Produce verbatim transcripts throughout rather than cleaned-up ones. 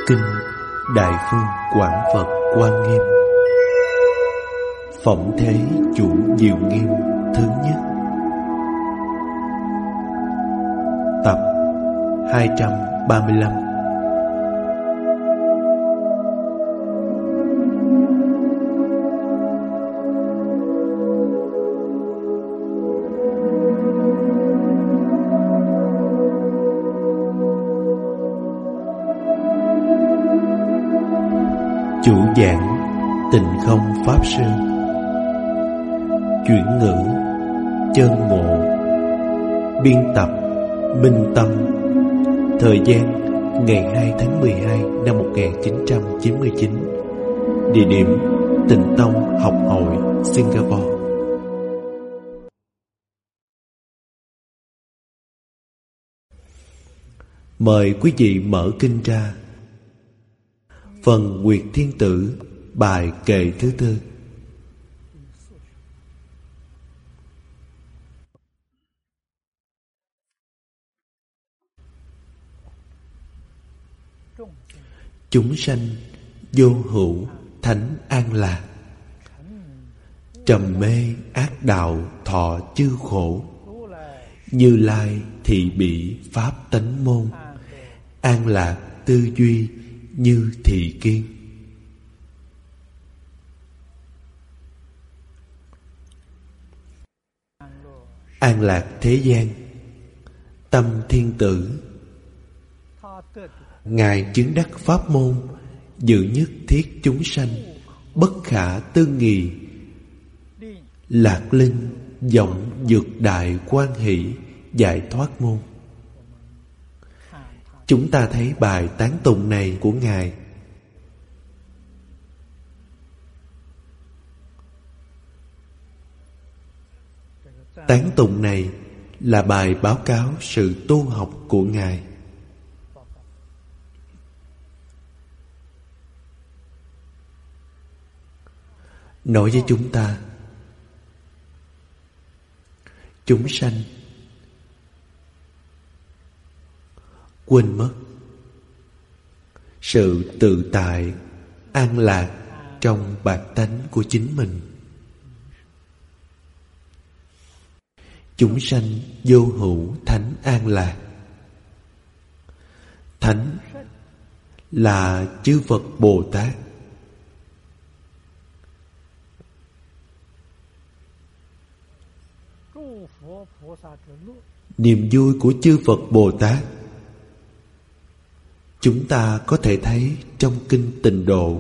Kinh Đại Phương Quảng Phật Quan Nghiêm, Phẩm Thế Chủ Diệu Nghiêm thứ nhất, tập hai trăm ba mươi lăm. Chủ giảng Tịnh Không Pháp Sư. Chuyển ngữ Chân Ngộ. Biên tập Minh Tâm. Thời gian ngày hai tháng mười hai năm một nghìn chín trăm chín mươi chín. Địa điểm Tịnh Tông Học Hội, Singapore. Mời quý vị mở kinh ra. Phần Nguyệt Thiên Tử, bài kệ thứ tư. Chúng sanh vô hữu thánh an lạc, trầm mê ác đạo thọ chư khổ. Như Lai thị bị pháp tánh môn, an lạc tư duy như thị kiên. An lạc thế gian, Tâm Thiên Tử. Ngài chứng đắc pháp môn, dự nhất thiết chúng sanh, bất khả tư nghì. Lạc linh vọng dược đại quan hỷ, giải thoát môn. Chúng ta thấy bài tán tụng này của Ngài. Tán tụng này là bài báo cáo sự tu học của Ngài. Nói với chúng ta, chúng sanh quên mất sự tự tại, an lạc trong bản tánh của chính mình. Chúng sanh vô hữu thánh an lạc. Thánh là chư Phật Bồ Tát. Niềm vui của chư Phật Bồ Tát chúng ta có thể thấy trong Kinh Tịnh Độ.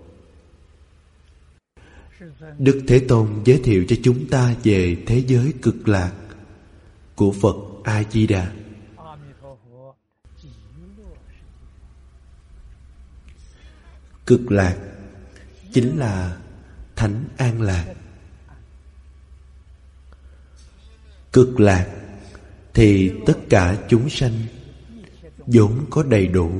Đức Thế Tôn giới thiệu cho chúng ta về thế giới cực lạc của Phật A-di-đà. Cực lạc chính là thánh an lạc. Cực lạc thì tất cả chúng sanh vốn có đầy đủ.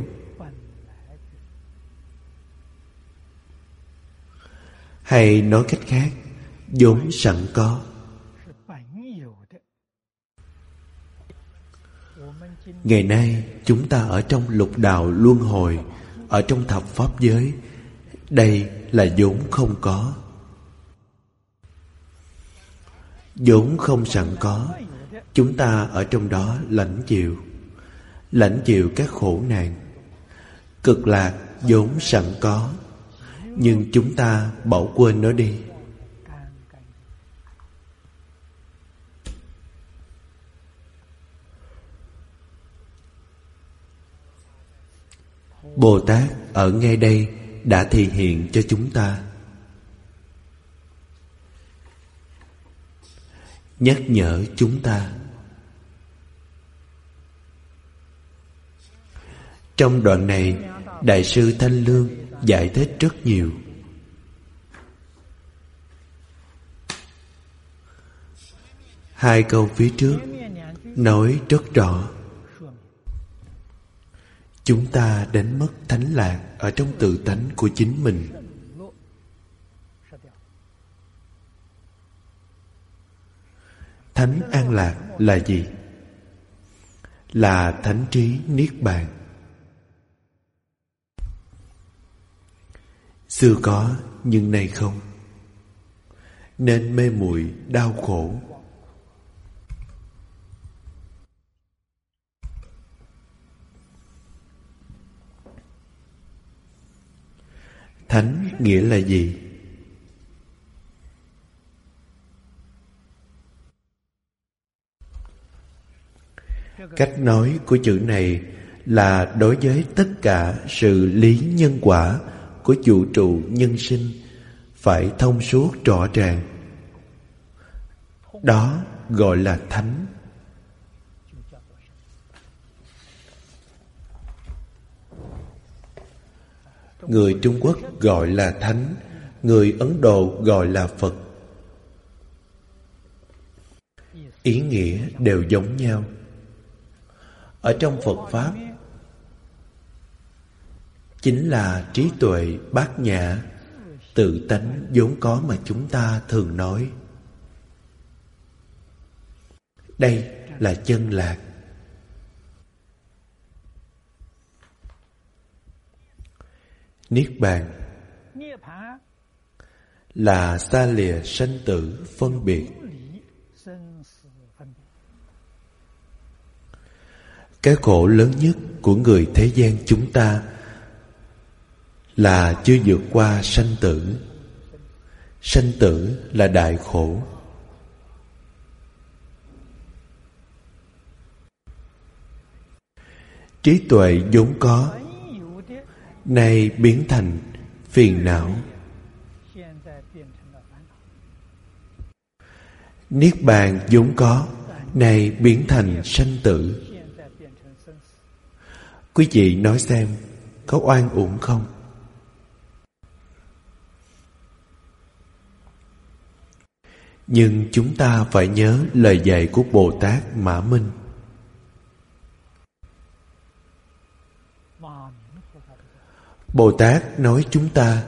Hay nói cách khác, vốn sẵn có. Ngày nay chúng ta ở trong lục đạo luân hồi, ở trong thập pháp giới, đây là vốn không có. Vốn không sẵn có, chúng ta ở trong đó lãnh chịu, lãnh chịu các khổ nạn. Cực lạc vốn sẵn có, nhưng chúng ta bỏ quên nó đi. Bồ Tát ở ngay đây đã thị hiện cho chúng ta, nhắc nhở chúng ta. Trong đoạn này, Đại sư Thanh Lương giải thích rất nhiều. Hai câu phía trước nói rất rõ. Chúng ta đánh mất thánh lạc ở trong tự tánh của chính mình. Thánh an lạc là gì? Là thánh trí niết bàn. Xưa có nhưng nay không, nên mê muội đau khổ. Thánh nghĩa là gì? Cách nói của chữ này là đối với tất cả sự lý nhân quả của vũ trụ nhân sinh phải thông suốt rõ ràng. Đó gọi là thánh. Người Trung Quốc gọi là thánh, người Ấn Độ gọi là Phật. Ý nghĩa đều giống nhau. Ở trong Phật Pháp chính là trí tuệ bát nhã, tự tánh vốn có mà chúng ta thường nói. Đây là chân lạc. Niết bàn là xa lìa sanh tử phân biệt. Cái khổ lớn nhất của người thế gian chúng ta là chưa vượt qua sanh tử. Sanh tử là đại khổ. Trí tuệ vốn có nay biến thành phiền não. Niết bàn vốn có nay biến thành sanh tử. Quý vị nói xem, có oan uổng không? Nhưng chúng ta phải nhớ lời dạy của Bồ Tát Mã Minh. Bồ Tát nói chúng ta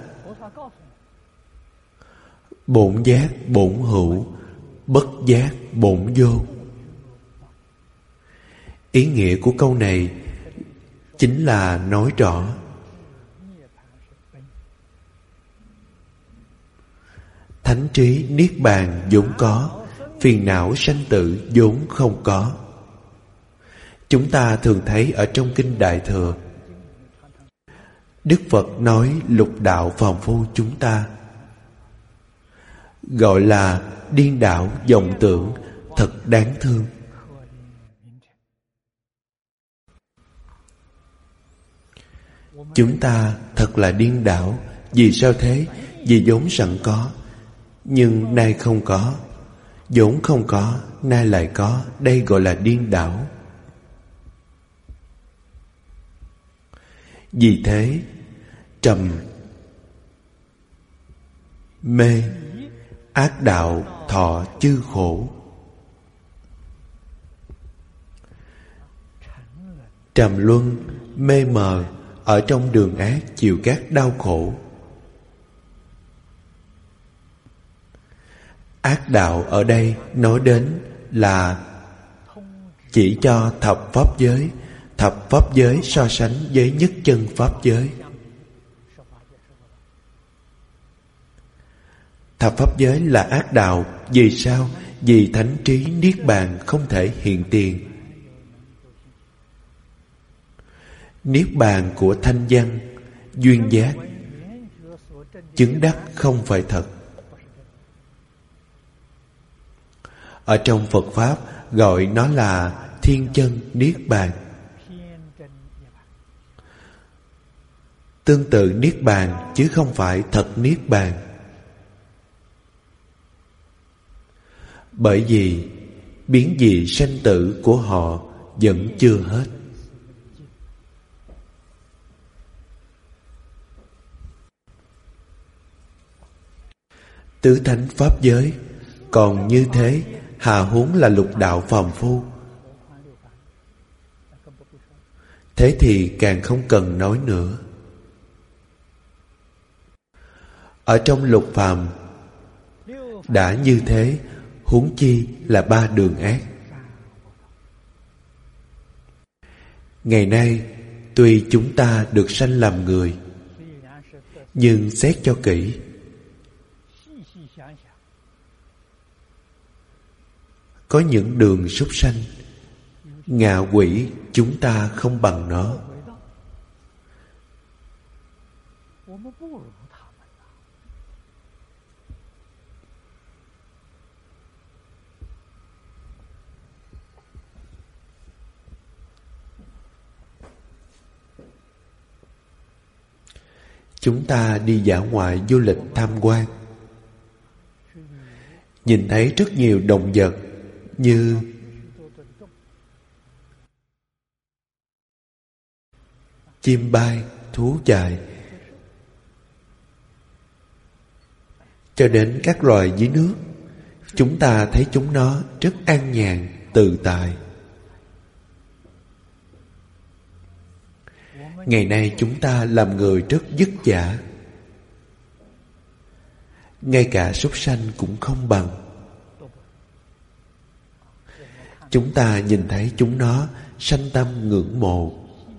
bổn giác bổn hữu, bất giác bổn vô. Ý nghĩa của câu này chính là nói rõ thánh trí niết bàn vốn có, phiền não sanh tử vốn không có. Chúng ta thường thấy ở trong kinh Đại Thừa, Đức Phật nói lục đạo phàm phu chúng ta gọi là điên đảo vọng tưởng, thật đáng thương. Chúng ta thật là điên đảo. Vì sao thế? Vì vốn sẵn có, nhưng nay không có. Vốn không có, nay lại có. Đây gọi là điên đảo. Vì thế, trầm, mê, ác đạo thọ chư khổ. Trầm luân, mê mờ, ở trong đường ác chịu các đau khổ. Ác đạo ở đây nói đến là chỉ cho thập pháp giới. Thập pháp giới so sánh với nhất chân pháp giới. Thập pháp giới là ác đạo. Vì sao? Vì thánh trí niết bàn không thể hiện tiền. Niết bàn của thanh văn, duyên giác, chứng đắc không phải thật. Ở trong Phật Pháp gọi nó là thiên chân niết bàn. Tương tự niết bàn chứ không phải thật niết bàn. Bởi vì biến dị sanh tử của họ vẫn chưa hết. Tứ thánh pháp giới còn như thế, hà huống là lục đạo phàm phu. Thế thì càng không cần nói nữa. Ở trong lục phàm đã như thế, huống chi là ba đường ác. Ngày nay tuy chúng ta được sanh làm người, Nhưng xét cho kỹ, có những đường súc sanh, ngạ quỷ chúng ta không bằng nó. Chúng ta đi dã ngoại du lịch tham quan, nhìn thấy rất nhiều động vật như chim bay, thú chạy, cho đến các loài dưới nước. Chúng ta thấy chúng nó rất an nhàn, tự tại. Ngày nay chúng ta làm người rất vất vả, ngay cả súc sanh cũng không bằng. Chúng ta nhìn thấy chúng nó sanh tâm ngưỡng mộ.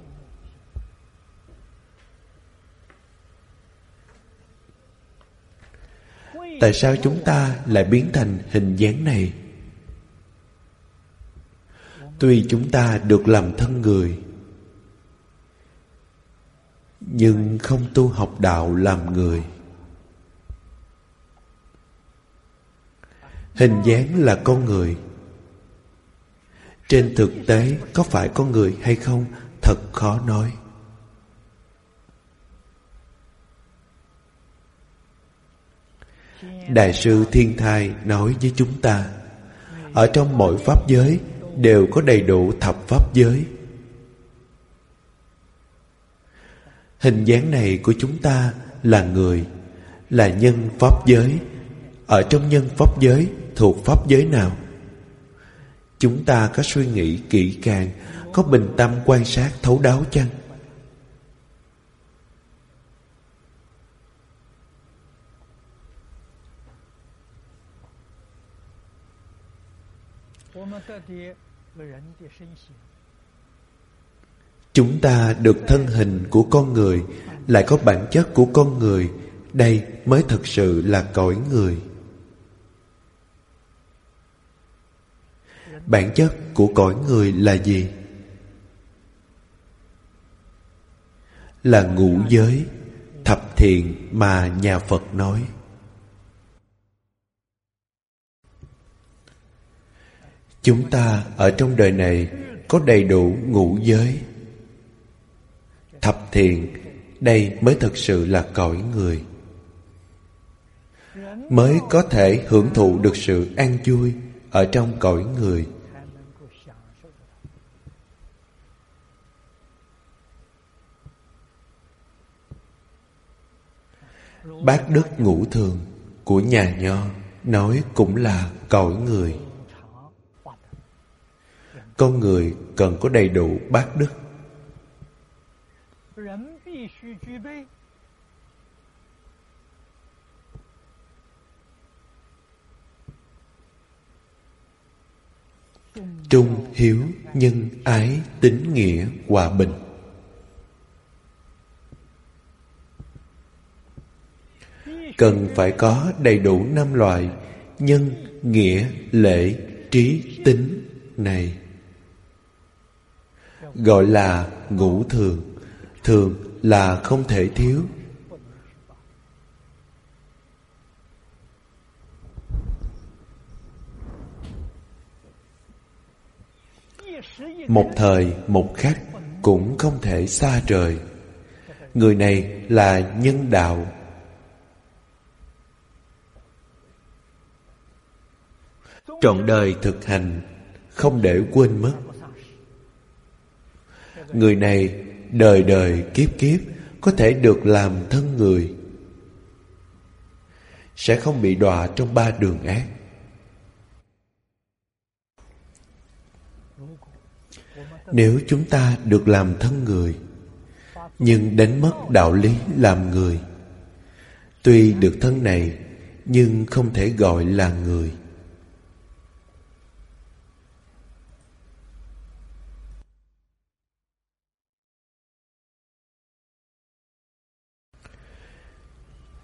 Tại sao chúng ta lại biến thành hình dáng này? Tuy chúng ta được làm thân người, nhưng không tu học đạo làm người. Hình dáng là con người. Trên thực tế có phải con người hay không thật khó nói. Đại sư Thiên Thai nói với chúng ta, ở trong mỗi pháp giới đều có đầy đủ thập pháp giới. Hình dáng này của chúng ta là người, là nhân pháp giới. Ở trong nhân pháp giới thuộc pháp giới nào? Chúng ta có suy nghĩ kỹ càng, có bình tâm quan sát thấu đáo chăng? Chúng ta được thân hình của con người, lại có bản chất của con người. Đây mới thực sự là cõi người. Bản chất của cõi người là gì? Là ngũ giới, thập thiện mà nhà Phật nói. Chúng ta ở trong đời này có đầy đủ ngũ giới, thập thiện. Đây mới thực sự là cõi người, mới có thể hưởng thụ được sự an vui ở trong cõi người. Bát đức ngũ thường của nhà Nho nói cũng là cõi người. Con người cần có đầy đủ bát đức. Trung, hiếu, nhân, ái, tín, nghĩa, hòa bình. Cần phải có đầy đủ năm loại nhân, nghĩa, lễ, trí, tín này, gọi là ngũ thường. Thường là không thể thiếu. Một thời một khắc cũng không thể xa rời. Người này là nhân đạo. Trọn đời thực hành, không để quên mất. Người này đời đời kiếp kiếp có thể được làm thân người, sẽ không bị đọa trong ba đường ác. Nếu chúng ta được làm thân người, nhưng đánh mất đạo lý làm người, tuy được thân này nhưng không thể gọi là người.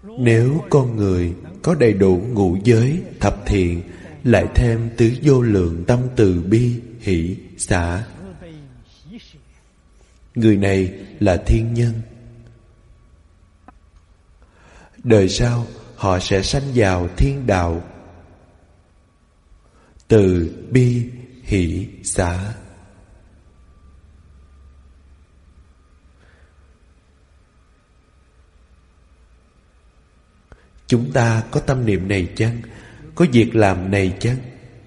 Nếu con người có đầy đủ ngũ giới, thập thiện, lại thêm tứ vô lượng tâm từ bi, hỷ, xả, người này là thiên nhân. Đời sau họ sẽ sanh vào thiên đạo. Từ bi, hỷ, xả. Chúng ta có tâm niệm này chăng? Có việc làm này chăng?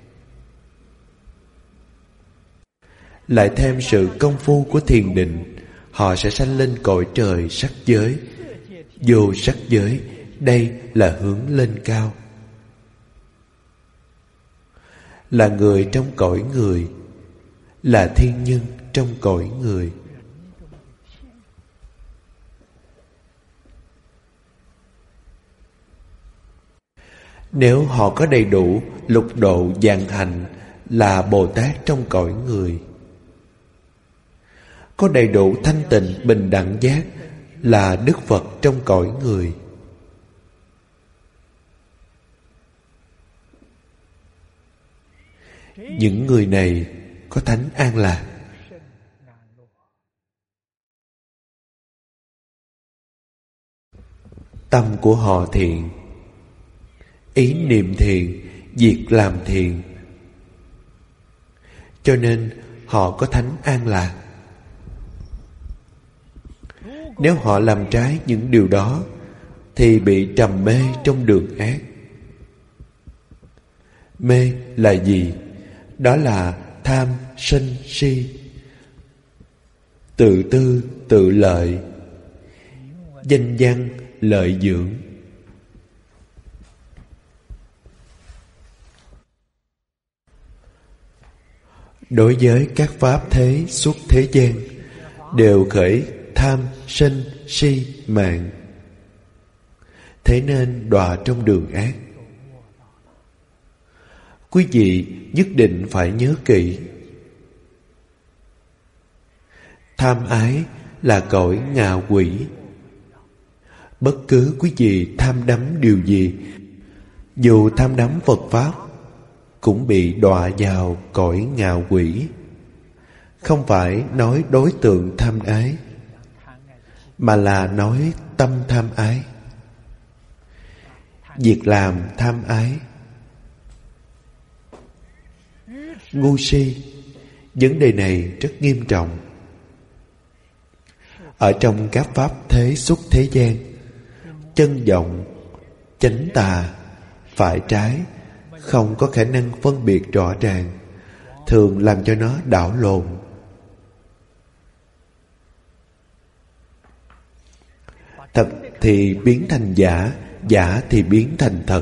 Lại thêm sự công phu của thiền định, họ sẽ sanh lên cõi trời sắc giới. Vô sắc giới, đây là hướng lên cao. Là người trong cõi người, là thiên nhân trong cõi người. Nếu họ có đầy đủ lục độ vạn hạnh, là Bồ Tát trong cõi người. Có đầy đủ thanh tịnh bình đẳng giác, là Đức Phật trong cõi người. Những người này có thánh an lạc. Tâm của họ thiện, ý niệm thiện, việc làm thiện, cho nên họ có thánh an lạc. Nếu họ làm trái những điều đó, thì bị trầm mê trong đường ác. Mê là gì? Đó là tham, sân, si, tự tư, tự lợi, danh văn, lợi dưỡng. Đối với các pháp thế suốt thế gian, đều khởi tham, sân, si, mạng. Thế nên đọa trong đường ác. Quý vị nhất định phải nhớ kỹ. Tham ái là cõi ngạ quỷ. Bất cứ quý vị tham đắm điều gì, dù tham đắm Phật Pháp, cũng bị đọa vào cõi ngạ quỷ. Không phải nói đối tượng tham ái, mà là nói tâm tham ái, việc làm tham ái. Ngu si, vấn đề này rất nghiêm trọng. Ở trong các pháp thế xuất thế gian, chân vọng, chánh tà, phải trái không có khả năng phân biệt rõ ràng, thường làm cho nó đảo lộn. Thật thì biến thành giả, giả thì biến thành thật.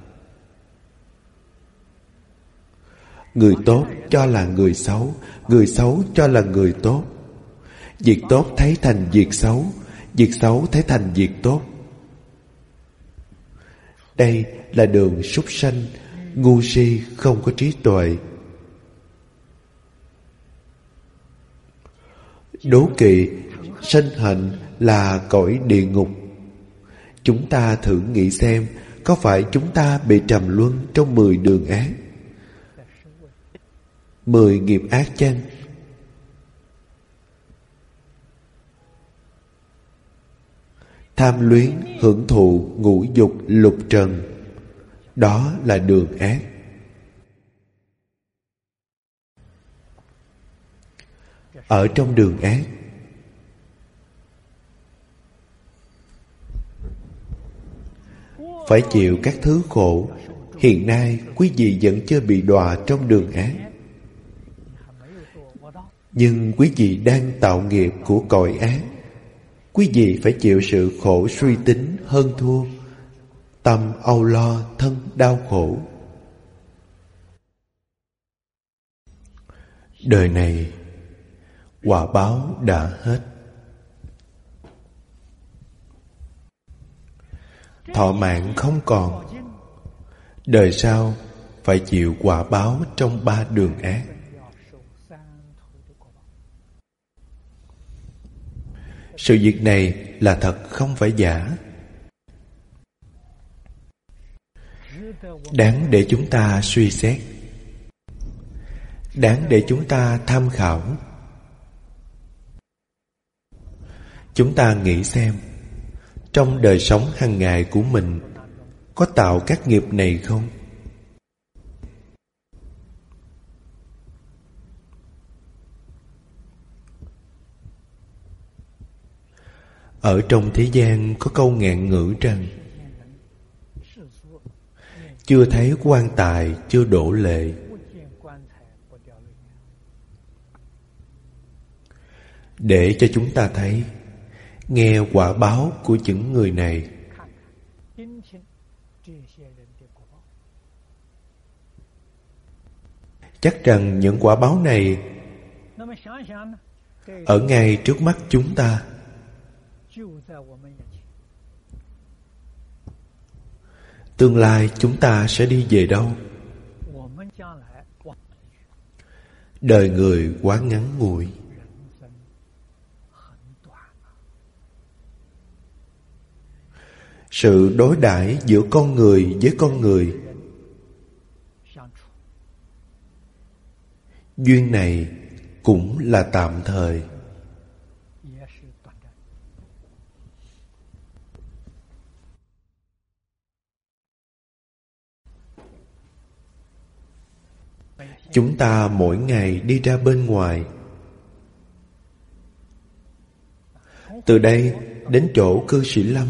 Người tốt cho là người xấu, người xấu cho là người tốt. Việc tốt thấy thành việc xấu, việc xấu thấy thành việc tốt. Đây là đường súc sanh, ngu si không có trí tuệ. Đố kỵ, sanh hạnh là cõi địa ngục. Chúng ta thử nghĩ xem, có phải chúng ta bị trầm luân trong mười đường ác, mười nghiệp ác chăng? Tham luyến, hưởng thụ, ngũ dục, lục trần, đó là đường ác. Ở trong đường ác, phải chịu các thứ khổ. Hiện nay quý vị vẫn chưa bị đọa trong đường ác, nhưng quý vị đang tạo nghiệp của cõi ác. Quý vị phải chịu sự khổ suy tính hơn thua, tâm âu lo, thân đau khổ. Đời này quả báo đã hết. Thọ mạng không còn. Đời sau phải chịu quả báo trong ba đường ác. Sự việc này là thật không phải giả. đáng để chúng ta suy xét, đáng để chúng ta tham khảo. Chúng ta nghĩ xem, trong đời sống hàng ngày của mình có tạo các nghiệp này không? Ở trong thế gian có câu ngạn ngữ rằng chưa thấy quan tài chưa đổ lệ. Để cho chúng ta thấy, nghe quả báo của những người này. Chắc rằng những quả báo này ở ngay trước mắt chúng ta. Tương lai chúng ta sẽ đi về đâu? Đời người quá ngắn ngủi. Sự đối đãi giữa con người với con người, duyên này cũng là tạm thời. Chúng ta mỗi ngày đi ra bên ngoài, từ đây đến chỗ cư sĩ Lâm,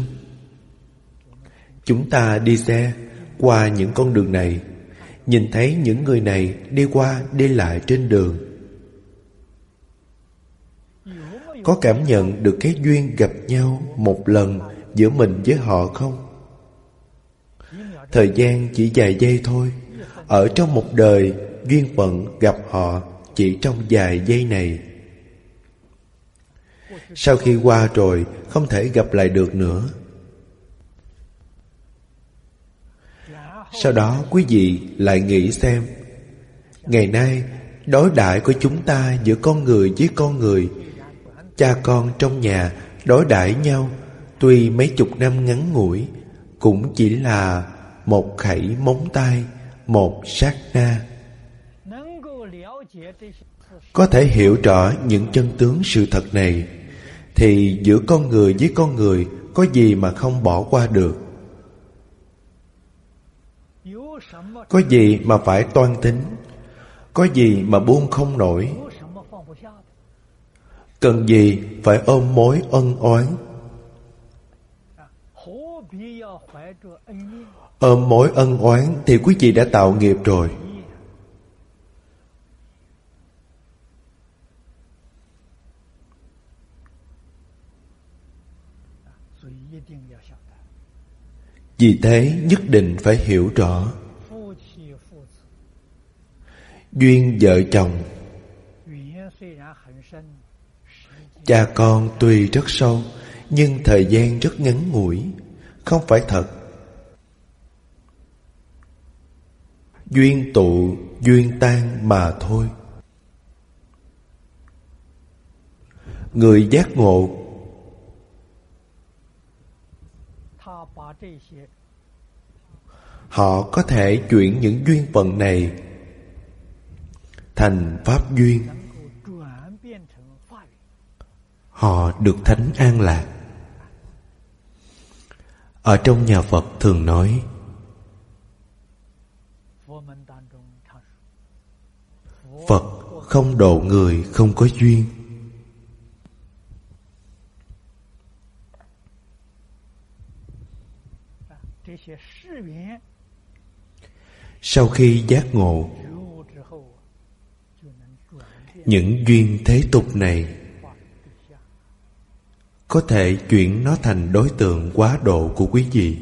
chúng ta đi xe qua những con đường này, nhìn thấy những người này đi qua đi lại trên đường. Có cảm nhận được cái duyên gặp nhau một lần giữa mình với họ không? Thời gian chỉ vài giây thôi. Ở trong một đời, duyên phận gặp họ chỉ trong vài giây này. Sau khi qua rồi, không thể gặp lại được nữa. Sau đó quý vị lại nghĩ xem, ngày nay đối đãi của chúng ta giữa con người với con người, cha con trong nhà đối đãi nhau, tuy mấy chục năm ngắn ngủi, cũng chỉ là một khẩy móng tay, một sát na. Có thể hiểu rõ những chân tướng sự thật này, thì giữa con người với con người có gì mà không bỏ qua được? Có gì mà phải toan tính? Có gì mà buông không nổi? Cần gì phải ôm mối ân oán? Ôm mối ân oán thì quý vị đã tạo nghiệp rồi. Vì thế nhất định phải hiểu rõ, duyên vợ chồng, cha con tuy rất sâu, nhưng thời gian rất ngắn ngủi, không phải thật. Duyên tụ, duyên tan mà thôi. Người giác ngộ họ có thể chuyển những duyên phận này thành pháp duyên. Họ được thánh an lạc. Ở trong nhà Phật thường nói, Phật không độ người không có duyên. Sau khi giác ngộ, những duyên thế tục này có thể chuyển nó thành đối tượng quá độ của quý vị.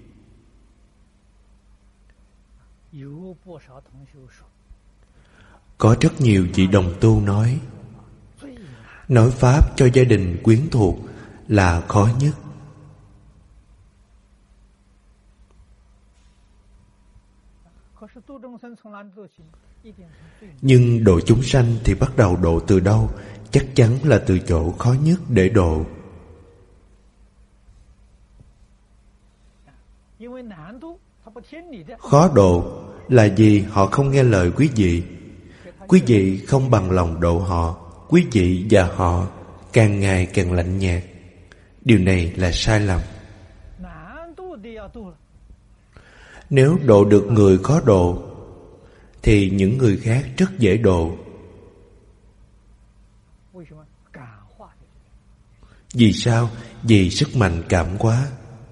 Có rất nhiều vị đồng tu nói, nói pháp cho gia đình quyến thuộc là khó nhất. Nhưng độ chúng sanh thì bắt đầu độ từ đâu? Chắc chắn là từ chỗ khó nhất để độ. Khó độ là vì họ không nghe lời quý vị. Quý vị không bằng lòng độ họ. Quý vị và họ càng ngày càng lạnh nhạt. Điều này là sai lầm. Nếu độ được người khó độ thì những người khác rất dễ độ. Vì sao? Vì sức mạnh cảm hóa.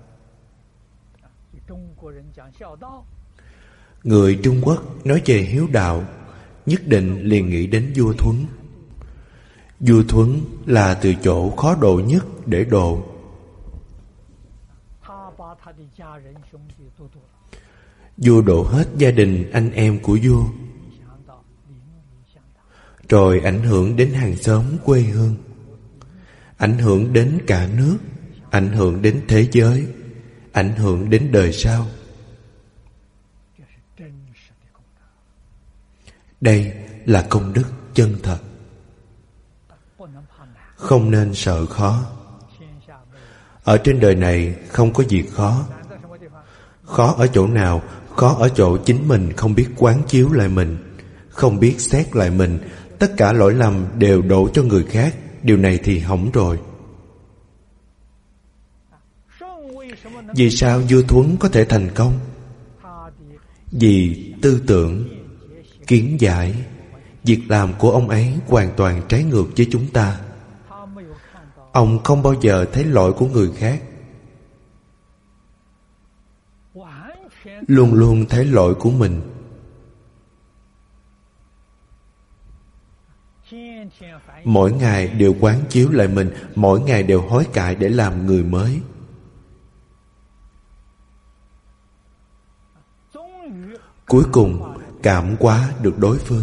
Người Trung Quốc nói về hiếu đạo, nhất định liền nghĩ đến vua Thuấn. Vua Thuấn là từ chỗ khó độ nhất để độ. Vua độ hết gia đình anh em của vua, rồi ảnh hưởng đến hàng xóm quê hương, ảnh hưởng đến cả nước, ảnh hưởng đến thế giới, ảnh hưởng đến đời sau. Đây là công đức chân thật. Không nên sợ khó. Ở trên đời này không có việc khó. Khó ở chỗ nào? Khó ở chỗ chính mình không biết quán chiếu lại mình, không biết xét lại mình. Tất cả lỗi lầm đều đổ cho người khác. Điều này thì hỏng rồi. Vì sao vua Thuấn có thể thành công? Vì tư tưởng, kiến giải, việc làm của ông ấy hoàn toàn trái ngược với chúng ta. Ông không bao giờ thấy lỗi của người khác, luôn luôn thấy lỗi của mình. Mỗi ngày đều quán chiếu lại mình, mỗi ngày đều hối cải để làm người mới. Cuối cùng cảm hóa được đối phương.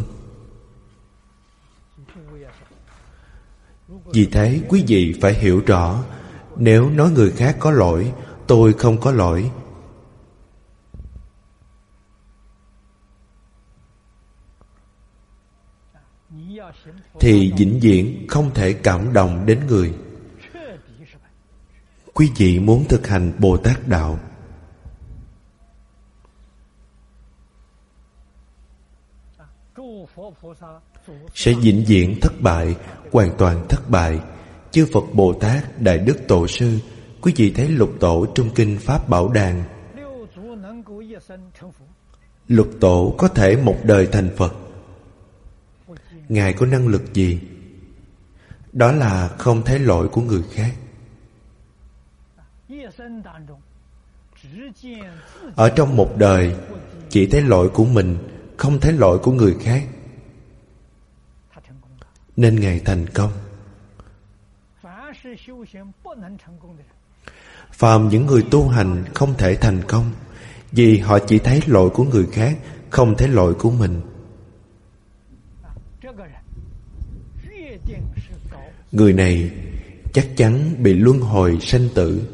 Vì thế quý vị phải hiểu rõ, nếu nói người khác có lỗi, tôi không có lỗi, thì vĩnh viễn không thể cảm động đến người. Quý vị muốn thực hành Bồ Tát Đạo, sẽ vĩnh viễn thất bại, hoàn toàn thất bại. Chư Phật Bồ Tát, Đại Đức Tổ Sư, quý vị thấy Lục Tổ trong kinh Pháp Bảo Đàn. Lục Tổ có thể một đời thành Phật. Ngài có năng lực gì? Đó là không thấy lỗi của người khác. Ở trong một đời chỉ thấy lỗi của mình, không thấy lỗi của người khác, nên Ngài thành công. Phàm những người tu hành không thể thành công, vì họ chỉ thấy lỗi của người khác, không thấy lỗi của mình. Người này chắc chắn bị luân hồi sanh tử,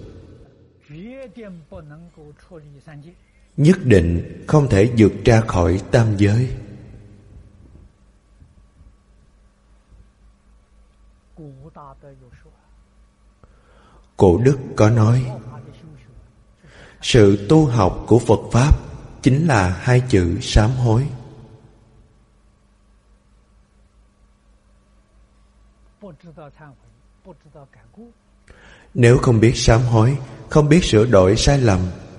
nhất định không thể vượt ra khỏi tam giới. Cổ đức có nói, sự tu học của Phật Pháp chính là hai chữ sám hối. Nếu không biết sám hối, không biết sửa đổi sai lầm,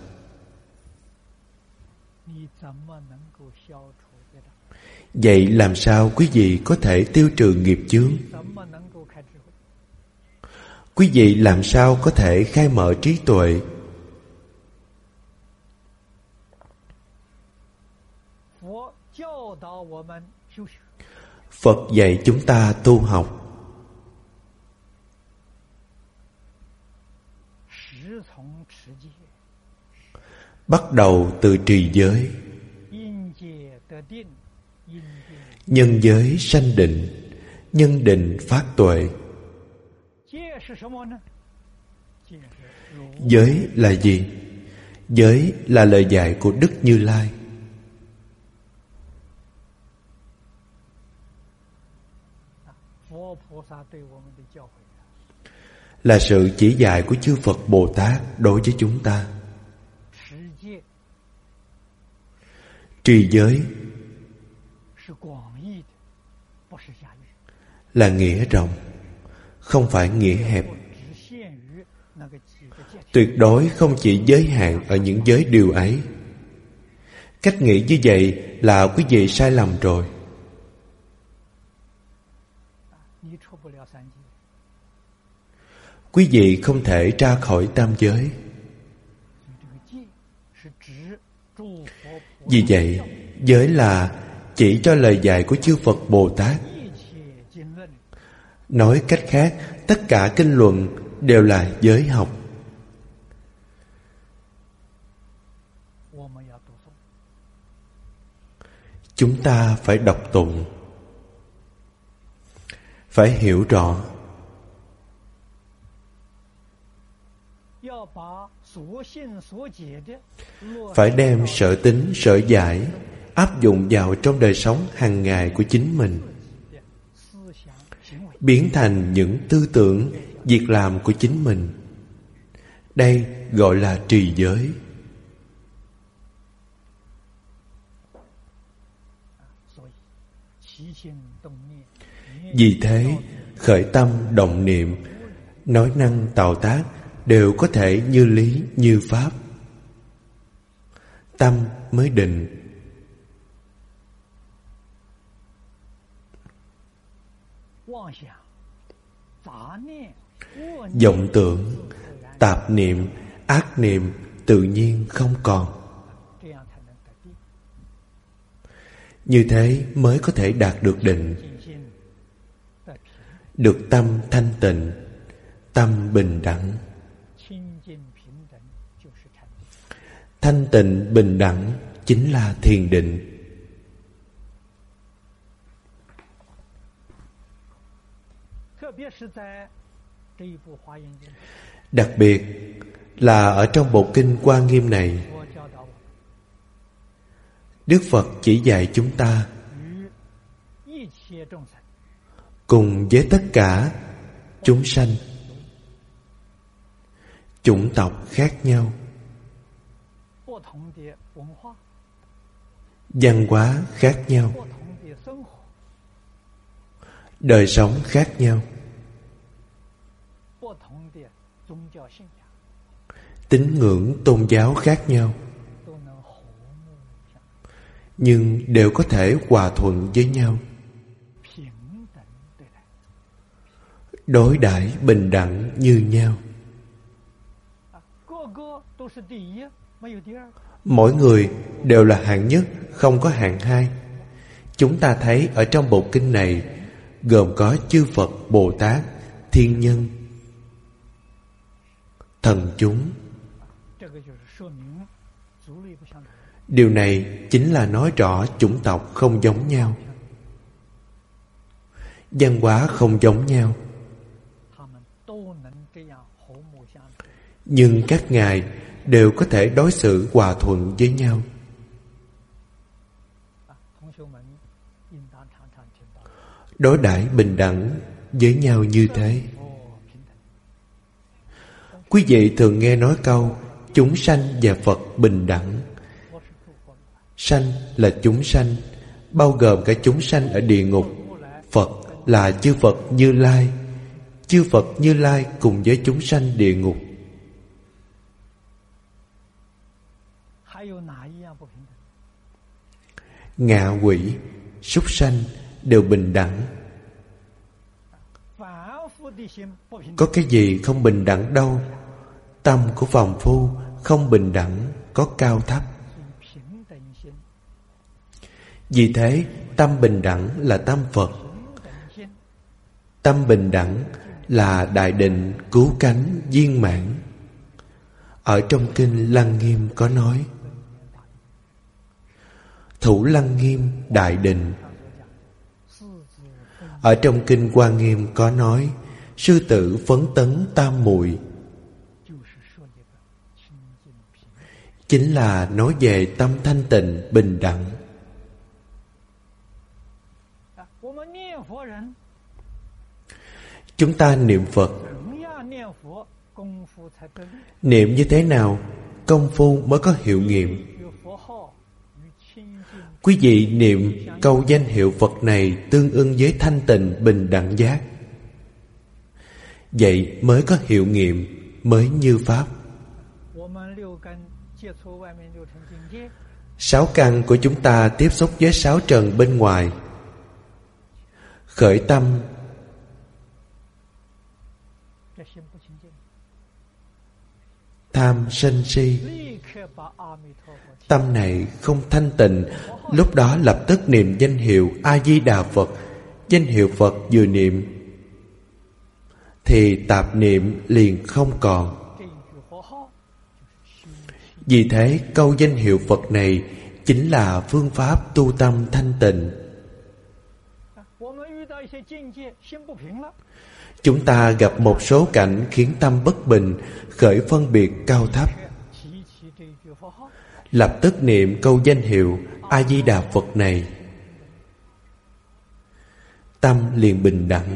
vậy làm sao quý vị có thể tiêu trừ nghiệp chướng? Quý vị làm sao có thể khai mở trí tuệ? Phật dạy chúng ta tu học, bắt đầu từ trì giới. Nhân giới sanh định, nhân định phát tuệ. Giới là gì? Giới là lời dạy của Đức Như Lai. Là sự chỉ dạy của chư Phật Bồ Tát đối với chúng ta. Trì giới là nghĩa rộng, không phải nghĩa hẹp. Tuyệt đối không chỉ giới hạn ở những giới điều ấy. Cách nghĩ như vậy là quý vị sai lầm rồi. Quý vị không thể ra khỏi tam giới. Vì vậy, giới là chỉ cho lời dạy của chư Phật Bồ Tát. Nói cách khác, tất cả kinh luận đều là giới học. Chúng ta phải đọc tụng, phải hiểu rõ, phải đem sở tính, sở giải áp dụng vào trong đời sống hàng ngày của chính mình, biến thành những tư tưởng, việc làm của chính mình. Đây gọi là trì giới. Vì thế, khởi tâm động niệm, nói năng tạo tác đều có thể như lý như pháp. Tâm mới định. Vọng tưởng, tạp niệm, ác niệm tự nhiên không còn. Như thế mới có thể đạt được định, được tâm thanh tịnh, tâm bình đẳng. Thanh tịnh bình đẳng chính là thiền định. Đặc biệt là ở trong bộ kinh Hoa Nghiêm này, Đức Phật chỉ dạy chúng ta cùng với tất cả chúng sanh, chủng tộc khác nhau, văn hóa khác nhau, đời sống khác nhau, tín ngưỡng tôn giáo khác nhau, nhưng đều có thể hòa thuận với nhau, đối đãi bình đẳng như nhau. Mỗi người đều là hạng nhất, không có hạng hai. Chúng ta thấy ở trong bộ kinh này gồm có chư Phật Bồ Tát, thiên nhân, thần chúng. Điều này chính là nói rõ chủng tộc không giống nhau, văn hóa không giống nhau, nhưng các ngài đều có thể đối xử hòa thuận với nhau. Đối đãi bình đẳng với nhau như thế. Quý vị thường nghe nói câu chúng sanh và Phật bình đẳng. Sanh là chúng sanh, bao gồm cả chúng sanh ở địa ngục. Phật là chư Phật Như Lai, chư Phật Như Lai cùng với chúng sanh địa ngục. Ngạ quỷ, súc sanh đều bình đẳng. Có cái gì không bình đẳng đâu. Tâm của phàm phu không bình đẳng, có cao thấp. Vì thế, tâm bình đẳng là tâm Phật. Tâm bình đẳng là đại định cứu cánh viên mãn. Ở trong kinh Lăng Nghiêm có nói: thủ Lăng Nghiêm đại định. Ở trong kinh Hoa Nghiêm có nói: sư tử phấn tấn tam muội. Chính là nói về tâm thanh tịnh bình đẳng. Chúng ta niệm Phật, niệm như thế nào công phu mới có hiệu nghiệm? Quý vị niệm câu danh hiệu Phật này tương ưng với thanh tịnh bình đẳng giác. Vậy mới có hiệu nghiệm, mới như Pháp. Sáu căn của chúng ta tiếp xúc với sáu trần bên ngoài. Khởi tâm tham sân si, tâm này không thanh tịnh, lúc đó lập tức niệm danh hiệu A-di-đà Phật. Danh hiệu Phật vừa niệm thì tạp niệm liền không còn. Vì thế câu danh hiệu Phật này chính là phương pháp tu tâm thanh tịnh. Chúng ta gặp một số cảnh khiến tâm bất bình, khởi phân biệt cao thấp, lập tức niệm câu danh hiệu A-di-đà Phật này, tâm liền bình đẳng.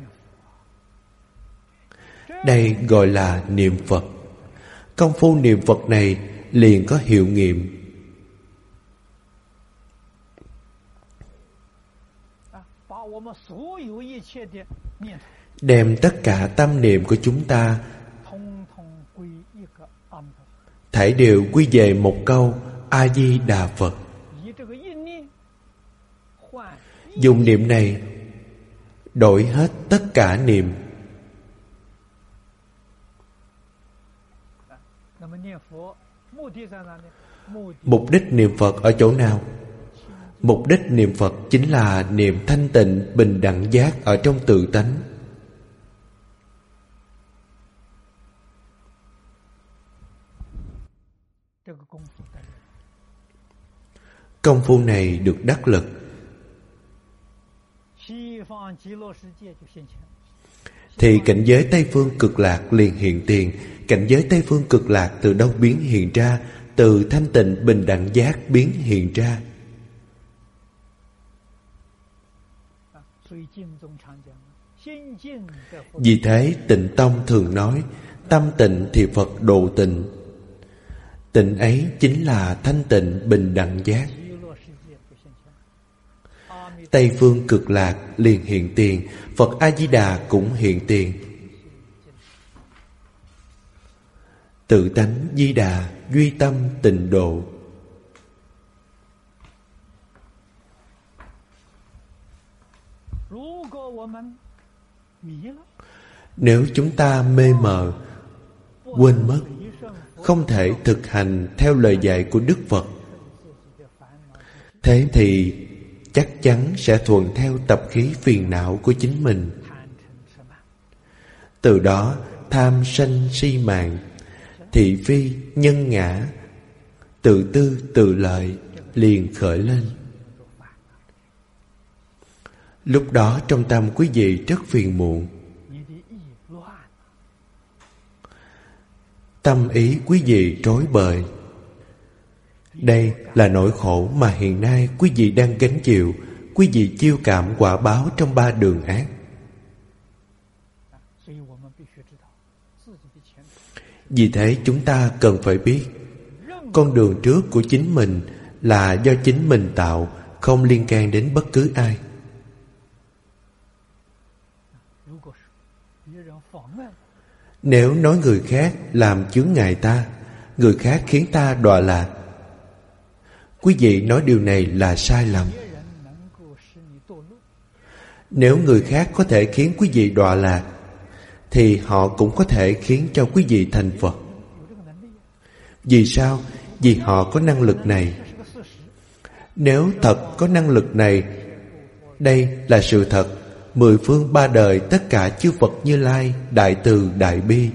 Đây gọi là niệm Phật. Công phu niệm Phật này liền có hiệu nghiệm. Đem tất cả tâm niệm của chúng ta thảy đều quy về một câu A-di-đà Phật. Dùng niệm này đổi hết tất cả niệm. Mục đích niệm Phật ở chỗ nào? Mục đích niệm Phật chính là niệm thanh tịnh bình đẳng giác ở trong tự tánh. Công phu này được đắc lực, thì cảnh giới Tây Phương Cực Lạc liền hiện tiền. Cảnh giới Tây Phương Cực Lạc từ đâu biến hiện ra? Từ thanh tịnh bình đẳng giác biến hiện ra. Vì thế Tịnh Tông thường nói tâm tịnh thì Phật độ tịnh. Tịnh ấy chính là thanh tịnh bình đẳng giác. Tây Phương Cực Lạc liền hiện tiền, Phật A-di-đà cũng hiện tiền. Tự tánh Di Đà, duy tâm tịnh độ. Nếu chúng ta mê mờ, quên mất, không thể thực hành theo lời dạy của Đức Phật, thế thì chắc chắn sẽ thuận theo tập khí phiền não của chính mình. Từ đó tham sân si mạng, thị phi nhân ngã, tự tư tự lợi liền khởi lên. Lúc đó trong tâm quý vị rất phiền muộn. Tâm ý quý vị rối bời. Đây là nỗi khổ mà hiện nay quý vị đang gánh chịu. Quý vị chiêu cảm quả báo trong ba đường ác. Vì thế chúng ta cần phải biết, con đường trước của chính mình là do chính mình tạo, không liên can đến bất cứ ai. Nếu nói người khác làm chướng ngại ta, người khác khiến ta đọa lạc, quý vị nói điều này là sai lầm. Nếu người khác có thể khiến quý vị đọa lạc, thì họ cũng có thể khiến cho quý vị thành Phật. Vì sao? Vì họ có năng lực này. Nếu thật có năng lực này, đây là sự thật, mười phương ba đời tất cả chư Phật Như Lai đại từ đại bi,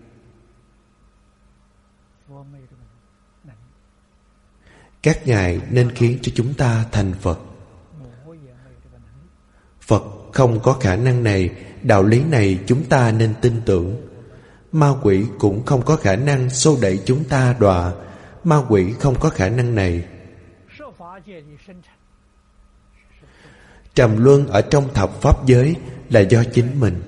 các ngài nên khiến cho chúng ta thành Phật. Phật không có khả năng này. Đạo lý này chúng ta nên tin tưởng. Ma quỷ cũng không có khả năng xô đẩy chúng ta đọa. Ma quỷ không có khả năng này. Trầm luân ở trong thập pháp giới là do chính mình,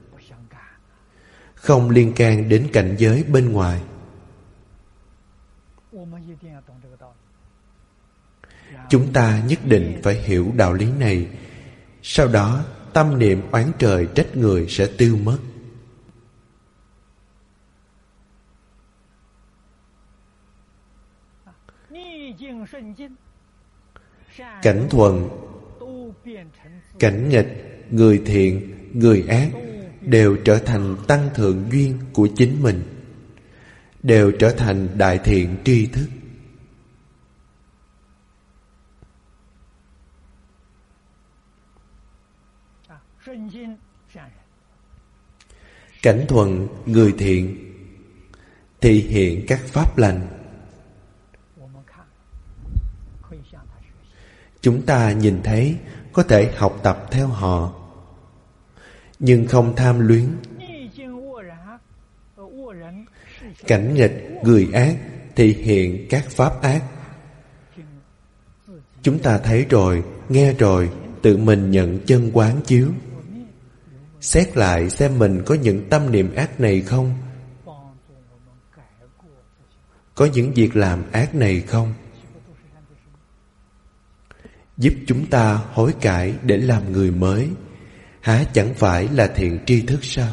không liên can đến cảnh giới bên ngoài. Chúng ta nhất định phải hiểu đạo lý này. Sau đó tâm niệm oán trời trách người sẽ tiêu mất. Cảnh thuận, cảnh nghịch, người thiện, người ác đều trở thành tăng thượng duyên của chính mình, đều trở thành đại thiện tri thức. Cảnh thuận, người thiện, thị hiện các pháp lành. Chúng ta nhìn thấy, có thể học tập theo họ, nhưng không tham luyến. Cảnh nghịch, người ác, thị hiện các pháp ác. Chúng ta thấy rồi, nghe rồi, tự mình nhận chân quán chiếu. Xét lại xem mình có những tâm niệm ác này không? Có những việc làm ác này không? Giúp chúng ta hối cải để làm người mới, há chẳng phải là thiện tri thức sao?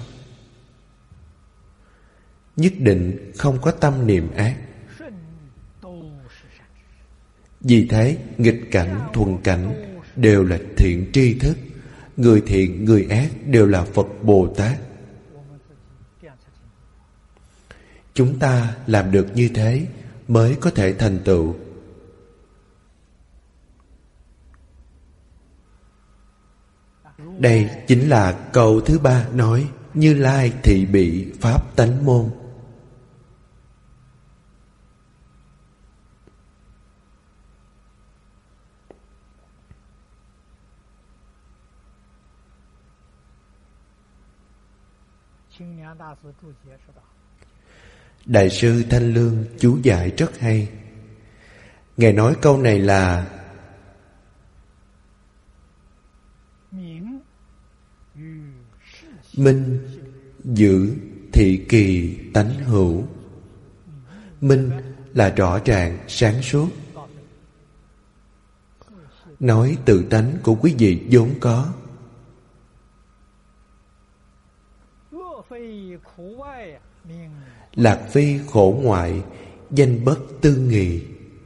Nhất định không có tâm niệm ác. Vì thế nghịch cảnh, thuận cảnh đều là thiện tri thức. Người thiện, người ác đều là Phật Bồ Tát. Chúng ta làm được như thế mới có thể thành tựu. Đây chính là câu thứ ba nói Như Lai thị bị pháp tánh môn. Đại sư Thanh Lương chú giải rất hay. Ngài nói câu này là minh giữ thị kỳ tánh hữu. Minh là rõ ràng, sáng suốt. Nói tự tánh của quý vị vốn có. Lạc phi khổ ngoại, danh bất tư nghì.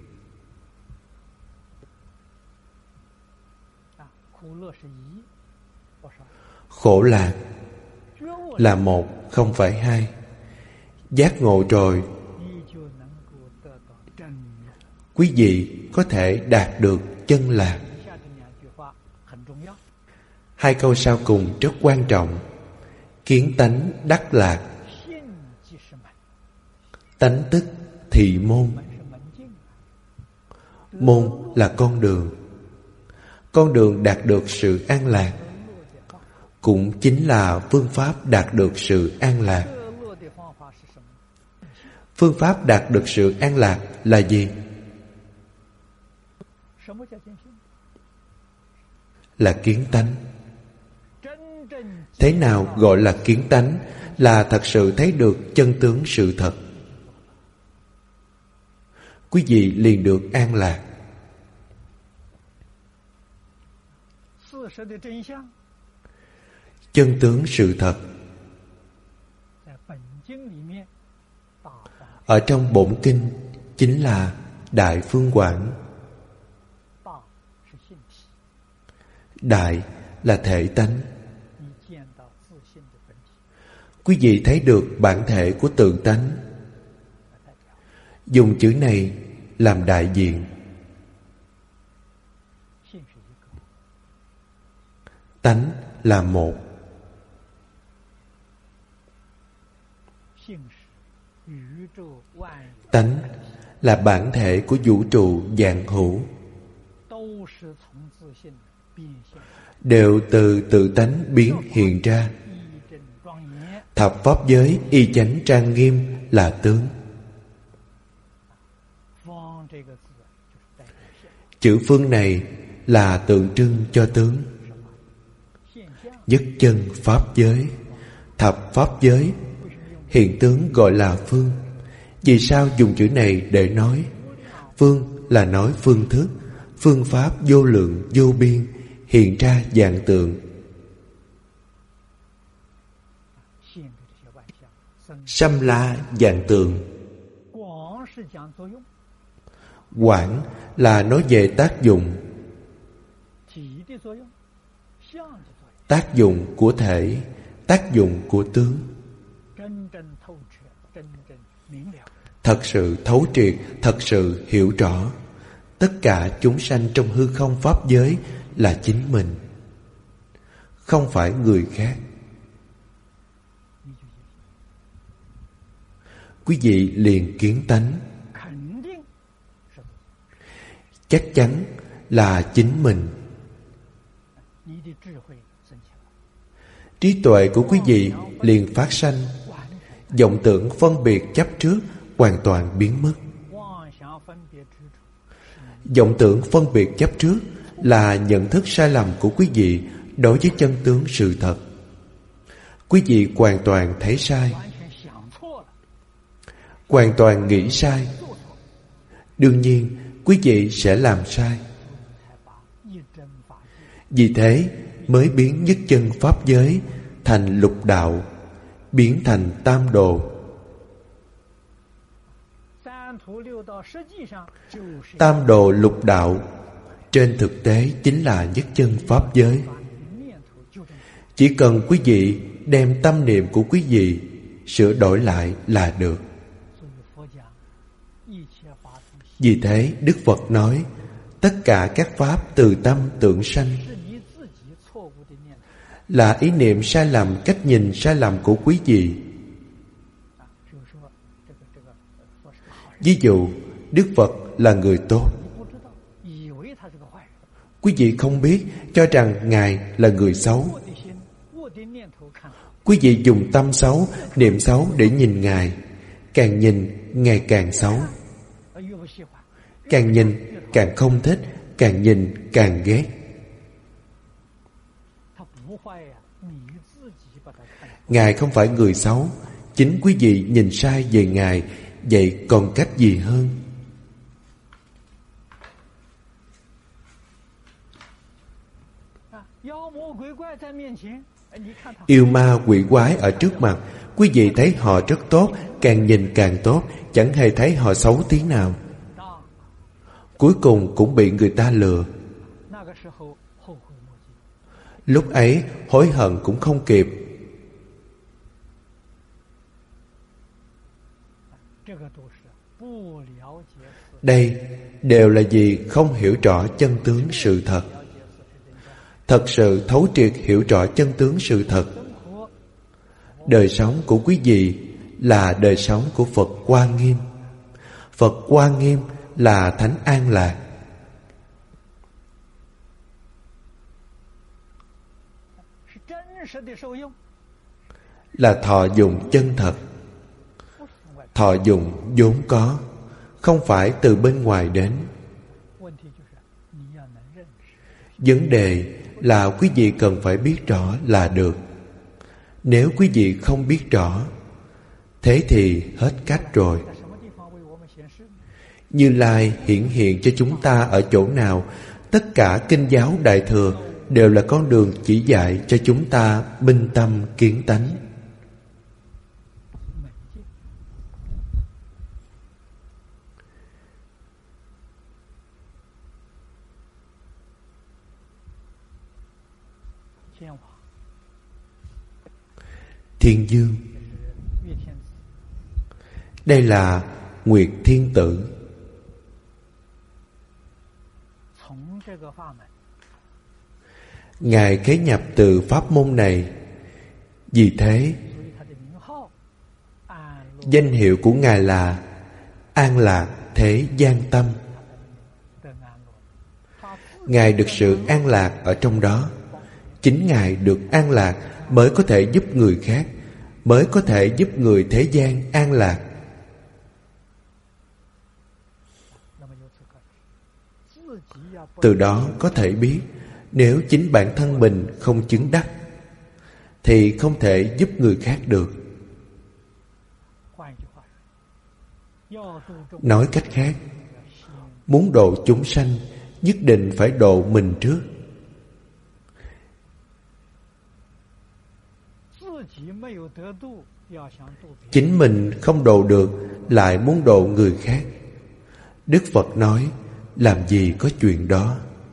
Khổ lạc là một, không phải hai. Giác ngộ rồi, quý vị có thể đạt được chân lạc. Hai câu sau cùng rất quan trọng. Kiến tánh đắc lạc. Tánh tức thị môn. Môn là con đường. Con đường đạt được sự an lạc cũng chính là phương pháp đạt được sự an lạc. Phương pháp đạt được sự an lạc là gì? Là kiến tánh. Thế nào gọi là kiến tánh? Là thật sự thấy được chân tướng sự thật. Quý vị liền được an lạc. Chân tướng sự thật ở trong bổn kinh chính là Đại Phương Quảng. Đại là thể tánh. Quý vị thấy được bản thể của tự tánh. Dùng chữ này làm đại diện. Tánh là một. Tánh là bản thể của vũ trụ vạn hữu, đều từ tự tánh biến hiện ra. Thập pháp giới y chánh trang nghiêm là tướng. Chữ phương này là tượng trưng cho tướng. Nhất chân pháp giới, thập pháp giới, hiện tướng gọi là phương. Vì sao dùng chữ này để nói? Phương là nói phương thức, phương pháp vô lượng vô biên hiện ra vạn tượng. Xâm la vạn tượng. Quảng là nói về tác dụng. Tác dụng của thể, tác dụng của tướng. Thật sự thấu triệt, thật sự hiểu rõ. Tất cả chúng sanh trong hư không pháp giới là chính mình, không phải người khác. Quý vị liền kiến tánh, chắc chắn là chính mình. Trí tuệ của quý vị liền phát sanh, vọng tưởng phân biệt chấp trước hoàn toàn biến mất. Vọng tưởng phân biệt chấp trước là nhận thức sai lầm của quý vị đối với chân tướng sự thật. Quý vị hoàn toàn thấy sai, hoàn toàn nghĩ sai. Đương nhiên quý vị sẽ làm sai. Vì thế mới biến nhất chân pháp giới thành lục đạo, biến thành tam đồ. Tam đồ lục đạo trên thực tế chính là nhất chân pháp giới. Chỉ cần quý vị đem tâm niệm của quý vị sửa đổi lại là được. Vì thế Đức Phật nói, tất cả các pháp từ tâm tưởng sanh là ý niệm sai lầm, cách nhìn sai lầm của quý vị. Ví dụ, Đức Phật là người tốt. Quý vị không biết, cho rằng Ngài là người xấu. Quý vị dùng tâm xấu, niệm xấu để nhìn Ngài. Càng nhìn, Ngài càng xấu. Càng nhìn, càng không thích. Càng nhìn, càng ghét. Ngài không phải người xấu. Chính quý vị nhìn sai về Ngài. Vậy còn cách gì hơn? Yêu ma quỷ quái ở trước mặt, quý vị thấy họ rất tốt, càng nhìn càng tốt, chẳng hề thấy họ xấu tí nào. Cuối cùng cũng bị người ta lừa. Lúc ấy hối hận cũng không kịp. Đây đều là vì không hiểu rõ chân tướng sự thật. Thật sự thấu triệt hiểu rõ chân tướng sự thật. Đời sống của quý vị là đời sống của Phật Hoa Nghiêm. Phật Hoa Nghiêm là Thánh An Lạc. Là thọ dụng chân thật. Thọ dụng vốn có, không phải từ bên ngoài đến. Vấn đề là quý vị cần phải biết rõ là được. Nếu quý vị không biết rõ, thế thì hết cách rồi. Như Lai hiển hiện cho chúng ta ở chỗ nào, tất cả kinh giáo Đại Thừa đều là con đường chỉ dạy cho chúng ta minh tâm kiến tánh. Thiên Dương. Đây là Nguyệt Thiên Tử. Ngài khế nhập từ pháp môn này. Vì thế danh hiệu của Ngài là An Lạc Thế Gian Tâm. Ngài được sự an lạc ở trong đó. Chính Ngài được an lạc mới có thể giúp người khác, mới có thể giúp người thế gian an lạc. Từ đó có thể biết, nếu chính bản thân mình không chứng đắc thì không thể giúp người khác được. Nói cách khác, muốn độ chúng sanh nhất định phải độ mình trước. Chính mình không độ được lại muốn độ người khác. Đức Phật nói, làm gì có chuyện đó.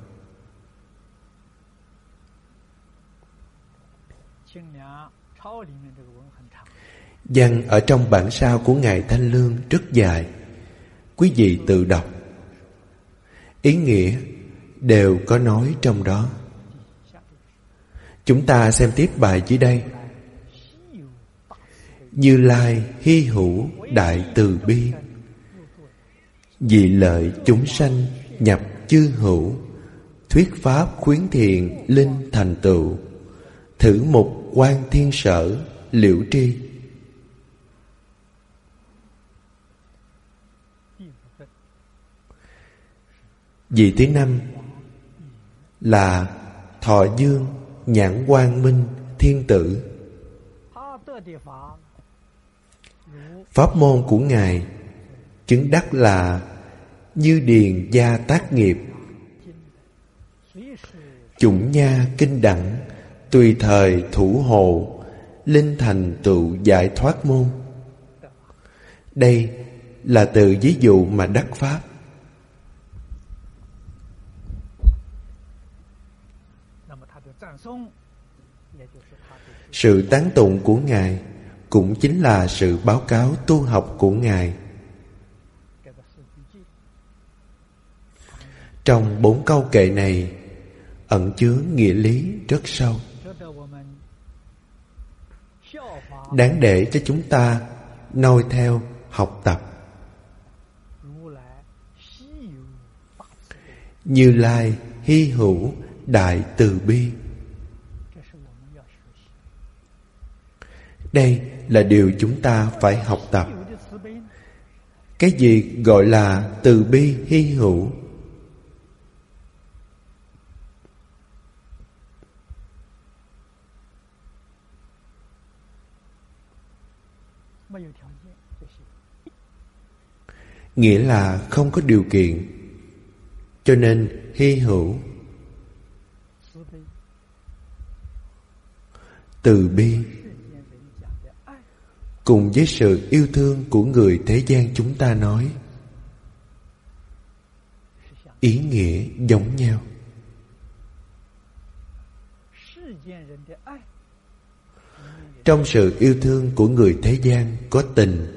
Văn ở trong bản sao của Ngài Thanh Lương rất dài, quý vị tự đọc. Ý nghĩa đều có nói trong đó. Chúng ta xem tiếp bài dưới đây. Như Lai hy hữu đại từ bi, vì lợi chúng sanh nhập chư hữu, thuyết pháp khuyến thiện linh thành tựu, thử mục quan thiên sở liễu tri. Vị thứ năm là Thọ Dương Nhãn Quang Minh Thiên Tử. Pháp môn của Ngài chứng đắc là như điền gia tác nghiệp, chủng nha kinh đẳng, tùy thời thủ hộ, linh thành tựu giải thoát môn. Đây là từ ví dụ mà đắc pháp. Sự tán tụng của Ngài cũng chính là sự báo cáo tu học của Ngài. Trong bốn câu kệ này ẩn chứa nghĩa lý rất sâu, đáng để cho chúng ta noi theo học tập. Như Lai hy hữu đại từ bi, đây là điều chúng ta phải học tập. Cái gì gọi là từ bi hy hữu? Nghĩa là không có điều kiện, cho nên hy hữu. Từ bi cùng với sự yêu thương của người thế gian chúng ta nói, ý nghĩa giống nhau. Trong sự yêu thương của người thế gian có tình,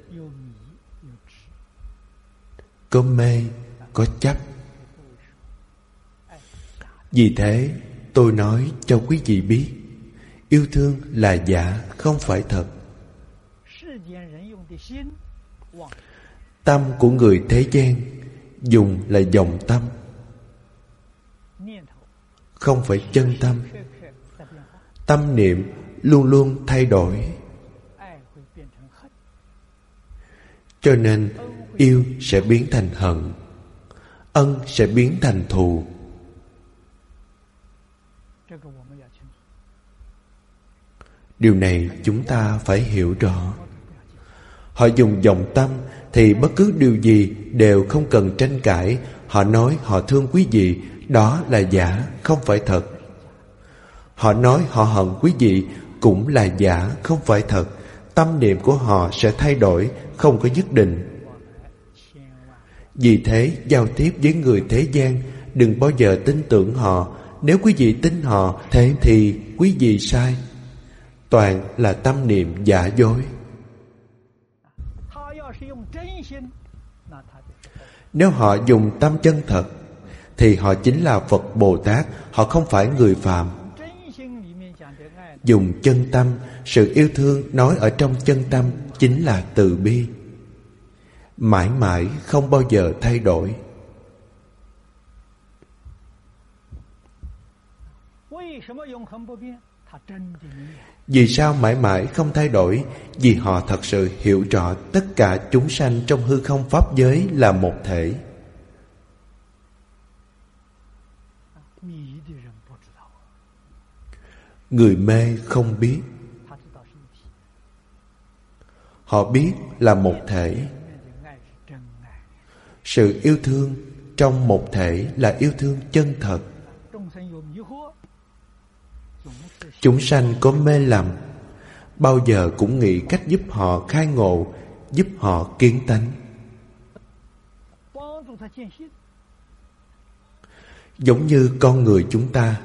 có mê, có chấp. Vì thế tôi nói cho quý vị biết, yêu thương là giả, không phải thật. Tâm của người thế gian dùng là vọng tâm, không phải chân tâm. Tâm niệm luôn luôn thay đổi, cho nên yêu sẽ biến thành hận, ân sẽ biến thành thù. Điều này chúng ta phải hiểu rõ. Họ dùng vọng tâm thì bất cứ điều gì đều không cần tranh cãi. Họ nói họ thương quý vị, đó là giả, không phải thật. Họ nói họ hận quý vị, cũng là giả, không phải thật. Tâm niệm của họ sẽ thay đổi, không có nhất định. Vì thế, giao tiếp với người thế gian, đừng bao giờ tin tưởng họ. Nếu quý vị tin họ, thế thì quý vị sai. Toàn là tâm niệm giả dối. Nếu họ dùng tâm chân thật thì họ chính là Phật Bồ Tát, họ không phải người phàm. Dùng chân tâm, sự yêu thương nói ở trong chân tâm chính là từ bi, mãi mãi không bao giờ thay đổi. Vì sao mãi mãi không thay đổi? Vì họ thật sự hiểu rõ tất cả chúng sanh trong hư không pháp giới là một thể. Người mê không biết, họ biết là một thể. Sự yêu thương trong một thể là yêu thương chân thật. Chúng sanh có mê lầm, bao giờ cũng nghĩ cách giúp họ khai ngộ, giúp họ kiến tánh. Giống như con người chúng ta,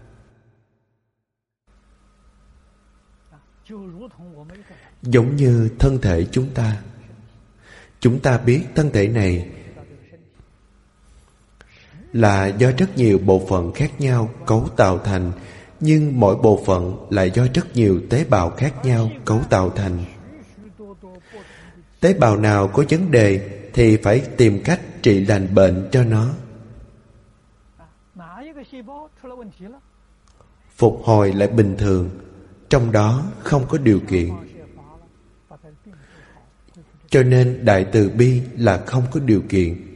giống như thân thể chúng ta. Chúng ta biết thân thể này là do rất nhiều bộ phận khác nhau cấu tạo thành, nhưng mỗi bộ phận lại do rất nhiều tế bào khác nhau cấu tạo thành. Tế bào nào có vấn đề thì phải tìm cách trị lành bệnh cho nó. Phục hồi lại bình thường, trong đó không có điều kiện. Cho nên Đại Từ Bi là không có điều kiện.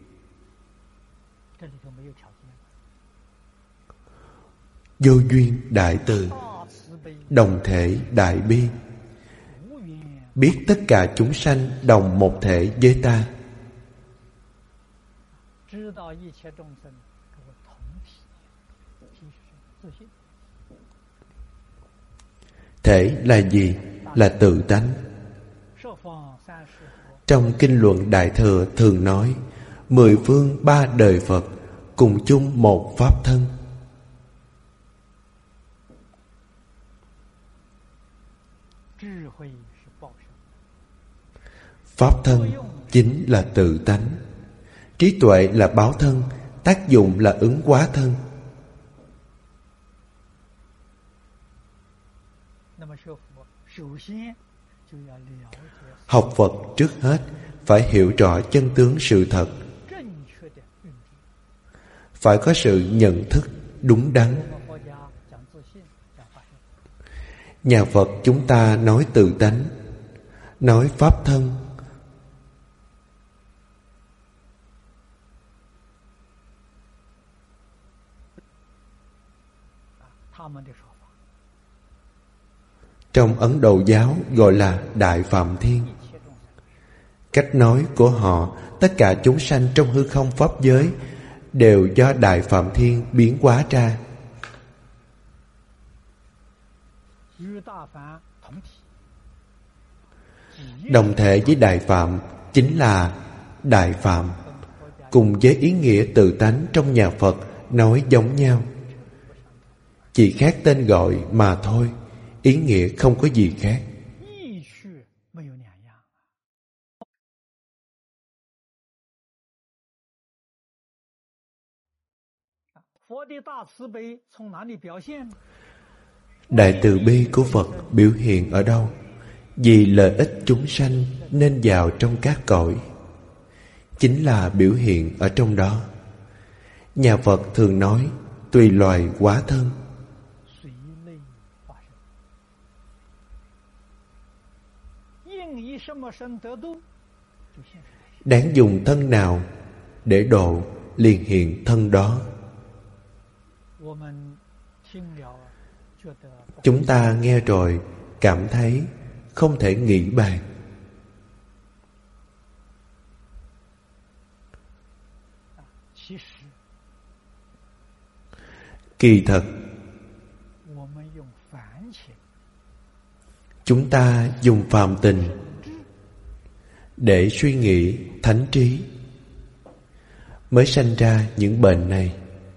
Vô duyên đại từ, đồng thể đại bi, biết tất cả chúng sanh đồng một thể với ta. Thể là gì? Là tự tánh. Trong Kinh Luận Đại Thừa thường nói, mười phương ba đời Phật cùng chung một Pháp thân. Pháp thân chính là tự tánh. Trí tuệ là báo thân, tác dụng là ứng hóa thân. Học Phật trước hết phải hiểu rõ chân tướng sự thật, phải có sự nhận thức đúng đắn. Nhà Phật chúng ta nói tự tánh, nói pháp thân. Trong Ấn Độ giáo gọi là Đại Phạm Thiên. Cách nói của họ, tất cả chúng sanh trong hư không pháp giới đều do Đại Phạm Thiên biến hóa ra. Đồng thể với Đại Phạm chính là Đại Phạm, cùng với ý nghĩa tự tánh trong nhà Phật nói giống nhau, chỉ khác tên gọi mà thôi, ý nghĩa không có gì khác. Đại từ bi của Phật biểu hiện ở đâu? Vì lợi ích chúng sanh nên vào trong các cõi, chính là biểu hiện ở trong đó. Nhà Phật thường nói tùy loài hóa thân. Đáng dùng thân nào để độ, liền hiện thân đó. Chúng ta nghe rồi cảm thấy không thể nghĩ bàn. Kỳ thật, chúng ta dùng phàm tình để suy nghĩ thánh trí, mới sanh ra những bệnh này.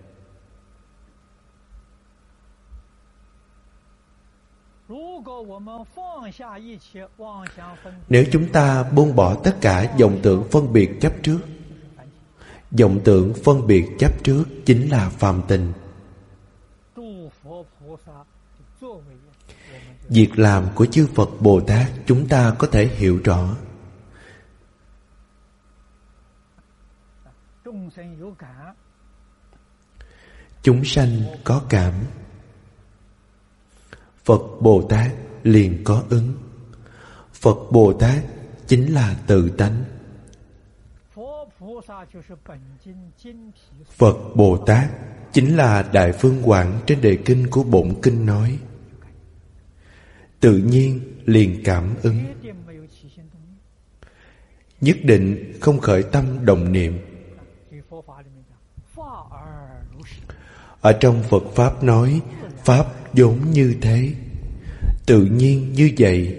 Nếu chúng ta buông bỏ tất cả vọng tưởng phân biệt chấp trước, vọng tưởng phân biệt chấp trước chính là phàm tình. Việc làm của chư Phật Bồ Tát chúng ta có thể hiểu rõ. Chúng sanh có cảm, Phật Bồ Tát liền có ứng. Phật Bồ Tát chính là tự tánh. Phật Bồ Tát chính là Đại Phương Quảng trên đề kinh của Bổn Kinh nói. Tự nhiên liền cảm ứng, nhất định không khởi tâm động niệm. Ở trong Phật Pháp nói, Pháp vốn như thế, tự nhiên như vậy.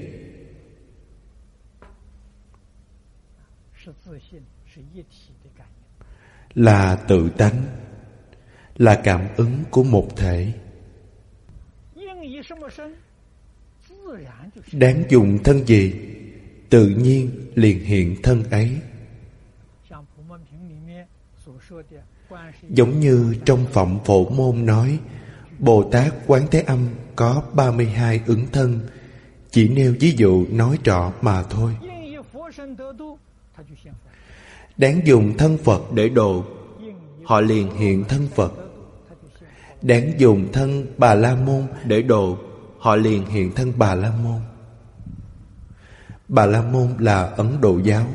Là tự tánh, là cảm ứng của một thể. Đáng dùng thân gì, tự nhiên liền hiện thân ấy. Giống như trong Phẩm Phổ Môn nói, Bồ Tát Quán Thế Âm có ba mươi hai ứng thân, chỉ nêu ví dụ nói rõ mà thôi. Đáng dùng thân Phật để độ, họ liền hiện thân Phật. Đáng dùng thân Bà La Môn để độ, họ liền hiện thân Bà La Môn. Bà La Môn là Ấn Độ giáo.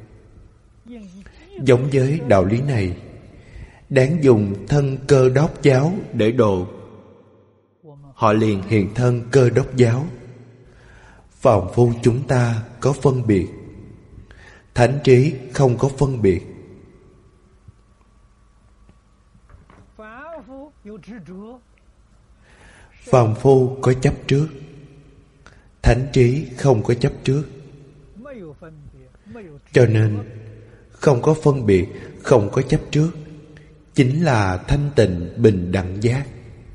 Giống với đạo lý này, đáng dùng thân Cơ Đốc giáo để độ, họ liền hiện thân Cơ Đốc giáo. Phàm phu chúng ta có phân biệt, thánh trí không có phân biệt. Phàm phu có chấp trước, thánh trí không có chấp trước. Cho nên không có phân biệt, không có chấp trước, chính là thanh tịnh bình đẳng giác.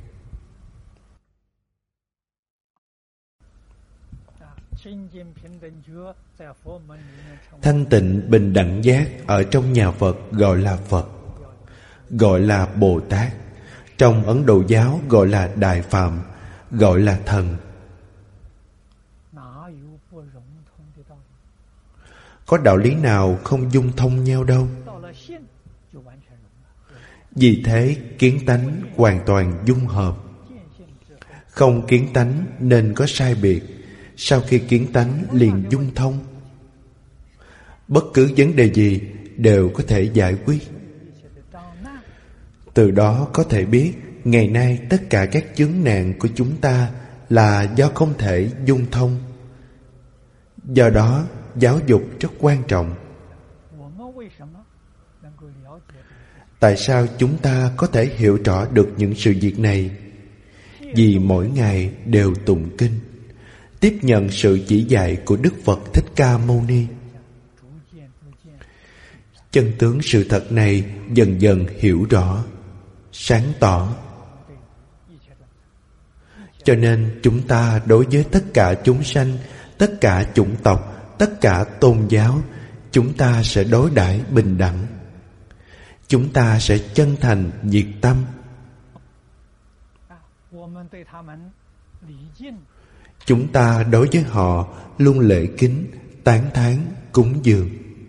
Thanh tịnh bình đẳng giác ở trong nhà Phật gọi là Phật, gọi là Bồ Tát. Trong Ấn Độ giáo gọi là Đại Phạm, gọi là Thần. Có đạo lý nào không dung thông nhau đâu. Vì thế kiến tánh hoàn toàn dung hợp. Không kiến tánh nên có sai biệt, sau khi kiến tánh liền dung thông. Bất cứ vấn đề gì đều có thể giải quyết. Từ đó có thể biết ngày nay tất cả các chướng nạn của chúng ta là do không thể dung thông. Do đó giáo dục rất quan trọng. Tại sao chúng ta có thể hiểu rõ được những sự việc này? Vì mỗi ngày đều tụng kinh, tiếp nhận sự chỉ dạy của Đức Phật Thích Ca Mâu Ni. Chân tướng sự thật này dần dần hiểu rõ, sáng tỏ. Cho nên chúng ta đối với tất cả chúng sanh, tất cả chủng tộc, tất cả tôn giáo, chúng ta sẽ đối đãi bình đẳng. Chúng ta sẽ chân thành, nhiệt tâm. Chúng ta đối với họ luôn lễ kính, tán thán, cúng dường.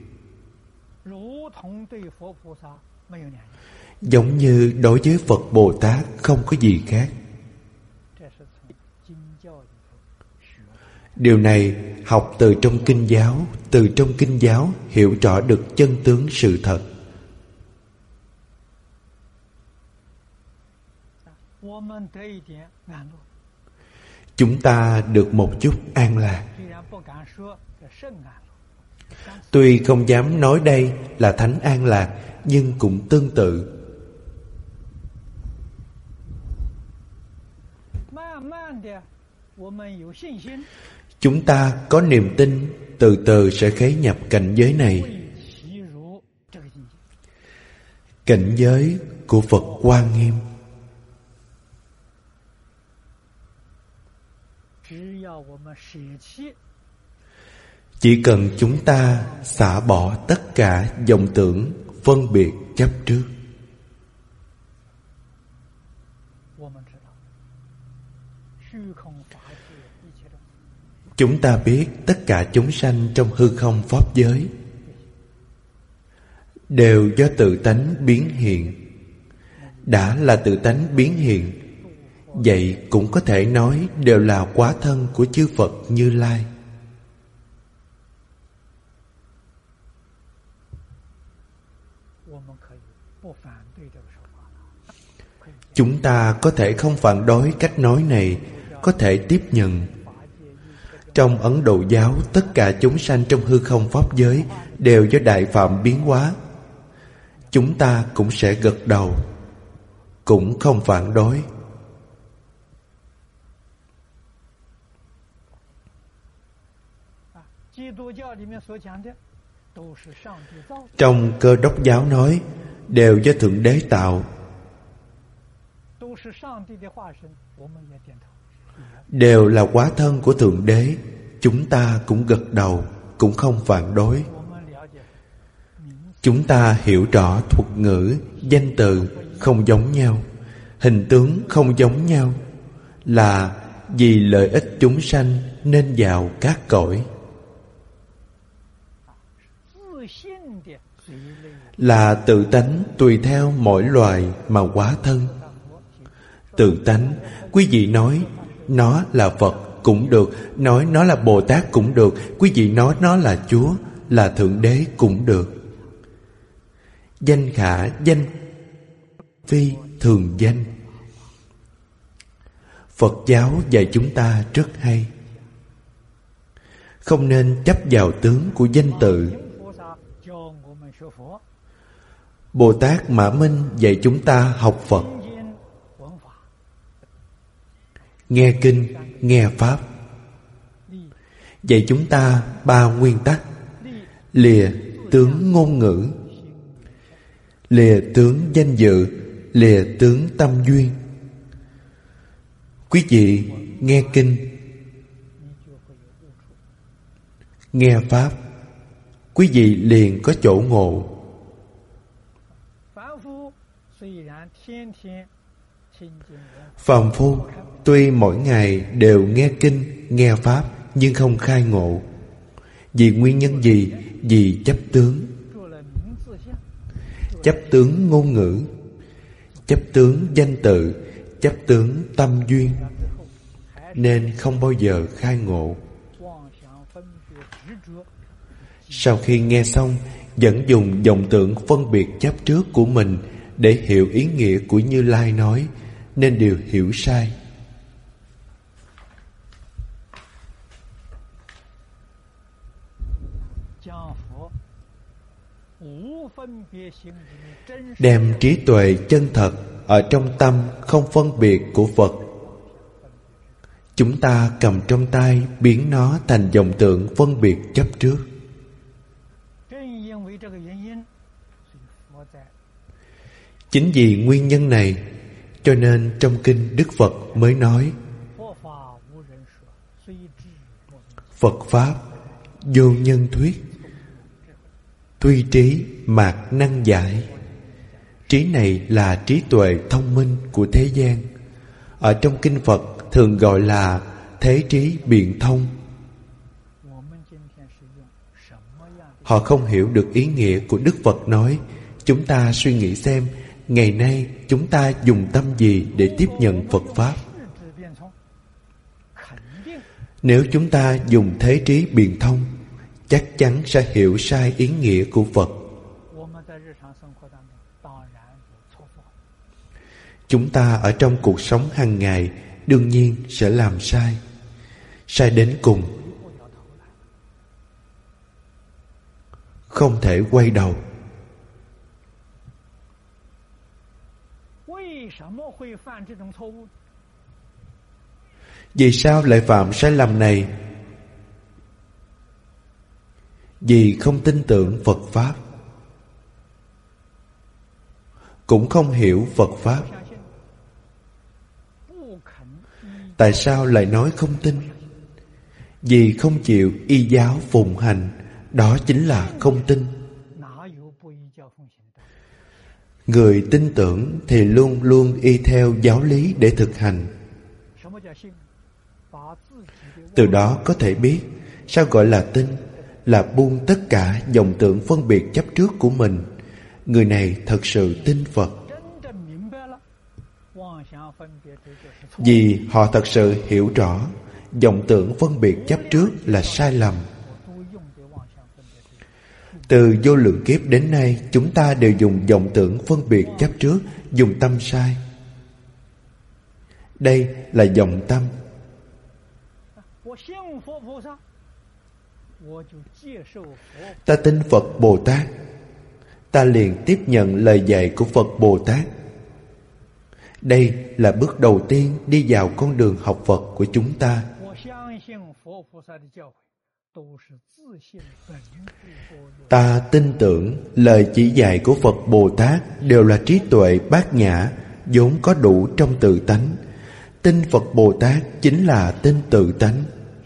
Giống như đối với Phật Bồ Tát không có gì khác. Điều này học từ trong kinh giáo, từ trong kinh giáo hiểu rõ được chân tướng sự thật. Chúng ta được một chút an lạc. Tuy không dám nói đây là thánh an lạc, nhưng cũng tương tự. Chúng ta có niềm tin, từ từ sẽ khế nhập cảnh giới này. Cảnh giới của Phật Hoa Nghiêm. Chỉ cần chúng ta xả bỏ tất cả vọng tưởng, phân biệt, chấp trước. Chúng ta biết tất cả chúng sanh trong hư không pháp giới đều do tự tánh biến hiện. Đã là tự tánh biến hiện, vậy cũng có thể nói đều là quá thân của chư Phật Như Lai. Chúng ta có thể không phản đối cách nói này, có thể tiếp nhận. Trong Ấn Độ giáo, tất cả chúng sanh trong hư không pháp giới đều do Đại Phạm biến hóa. Chúng ta cũng sẽ gật đầu. cũng không phản đối. Trong Cơ Đốc giáo nói đều do Thượng Đế tạo, đều là hóa thân của Thượng Đế. Chúng ta cũng gật đầu, cũng không phản đối. Chúng ta hiểu rõ thuật ngữ, danh từ không giống nhau, hình tướng không giống nhau, là vì lợi ích chúng sanh nên vào các cõi, là tự tánh tùy theo mỗi loài mà hóa thân. Tự tánh, quý vị nói nó là Phật cũng được, nói nó là Bồ Tát cũng được, quý vị nói nó là Chúa, là Thượng Đế cũng được. Danh khả danh, phi thường danh. Phật giáo dạy chúng ta rất hay, không nên chấp vào tướng của danh tự. Bồ Tát Mã Minh dạy chúng ta học Phật, nghe kinh, nghe Pháp. Dạy chúng ta ba nguyên tắc: lìa tướng ngôn ngữ, lìa tướng danh dự, lìa tướng tâm duyên. Quý vị nghe kinh, nghe Pháp, quý vị liền có chỗ ngộ. Phàm phu tuy mỗi ngày đều nghe kinh, nghe Pháp, nhưng không khai ngộ. Vì nguyên nhân gì? Vì chấp tướng. Chấp tướng ngôn ngữ, chấp tướng danh tự, chấp tướng tâm duyên, nên không bao giờ khai ngộ. Sau khi nghe xong, vẫn dùng vọng tưởng phân biệt chấp trước của mình để hiểu ý nghĩa của Như Lai nói, nên đều hiểu sai. Đem trí tuệ chân thật ở trong tâm không phân biệt của Phật, chúng ta cầm trong tay biến nó thành vọng tưởng phân biệt chấp trước. Chính vì nguyên nhân này, cho nên trong kinh Đức Phật mới nói Phật Pháp vô nhân thuyết, tuy trí mạc năng giải. Trí này là trí tuệ thông minh của thế gian. Ở trong kinh Phật thường gọi là thế trí biện thông. Họ không hiểu được ý nghĩa của Đức Phật nói. Chúng ta suy nghĩ xem, ngày nay chúng ta dùng tâm gì để tiếp nhận Phật Pháp? Nếu chúng ta dùng thế trí biện thông, chắc chắn sẽ hiểu sai ý nghĩa của Phật. Chúng ta ở trong cuộc sống hàng ngày đương nhiên sẽ làm sai, sai đến cùng, không thể quay đầu. Vì sao lại phạm sai lầm này? Vì không tin tưởng Phật Pháp, cũng không hiểu Phật Pháp. Tại sao lại nói không tin? Vì không chịu y giáo phụng hành, đó chính là không tin. Người tin tưởng thì luôn luôn y theo giáo lý để thực hành. Từ đó có thể biết sao gọi là tin, là buông tất cả vọng tưởng phân biệt chấp trước của mình. Người này thật sự tin Phật, vì họ thật sự hiểu rõ vọng tưởng phân biệt chấp trước là sai lầm. Từ vô lượng kiếp đến nay, chúng ta đều dùng vọng tưởng phân biệt chấp trước, dùng tâm sai. Đây là vọng tâm. Ta tin Phật Bồ Tát, ta liền tiếp nhận lời dạy của Phật Bồ Tát. Đây là bước đầu tiên đi vào con đường học Phật của chúng ta. Ta tin tưởng lời chỉ dạy của Phật Bồ Tát đều là trí tuệ bát nhã, vốn có đủ trong tự tánh. Tin Phật Bồ Tát chính là tin tự tánh.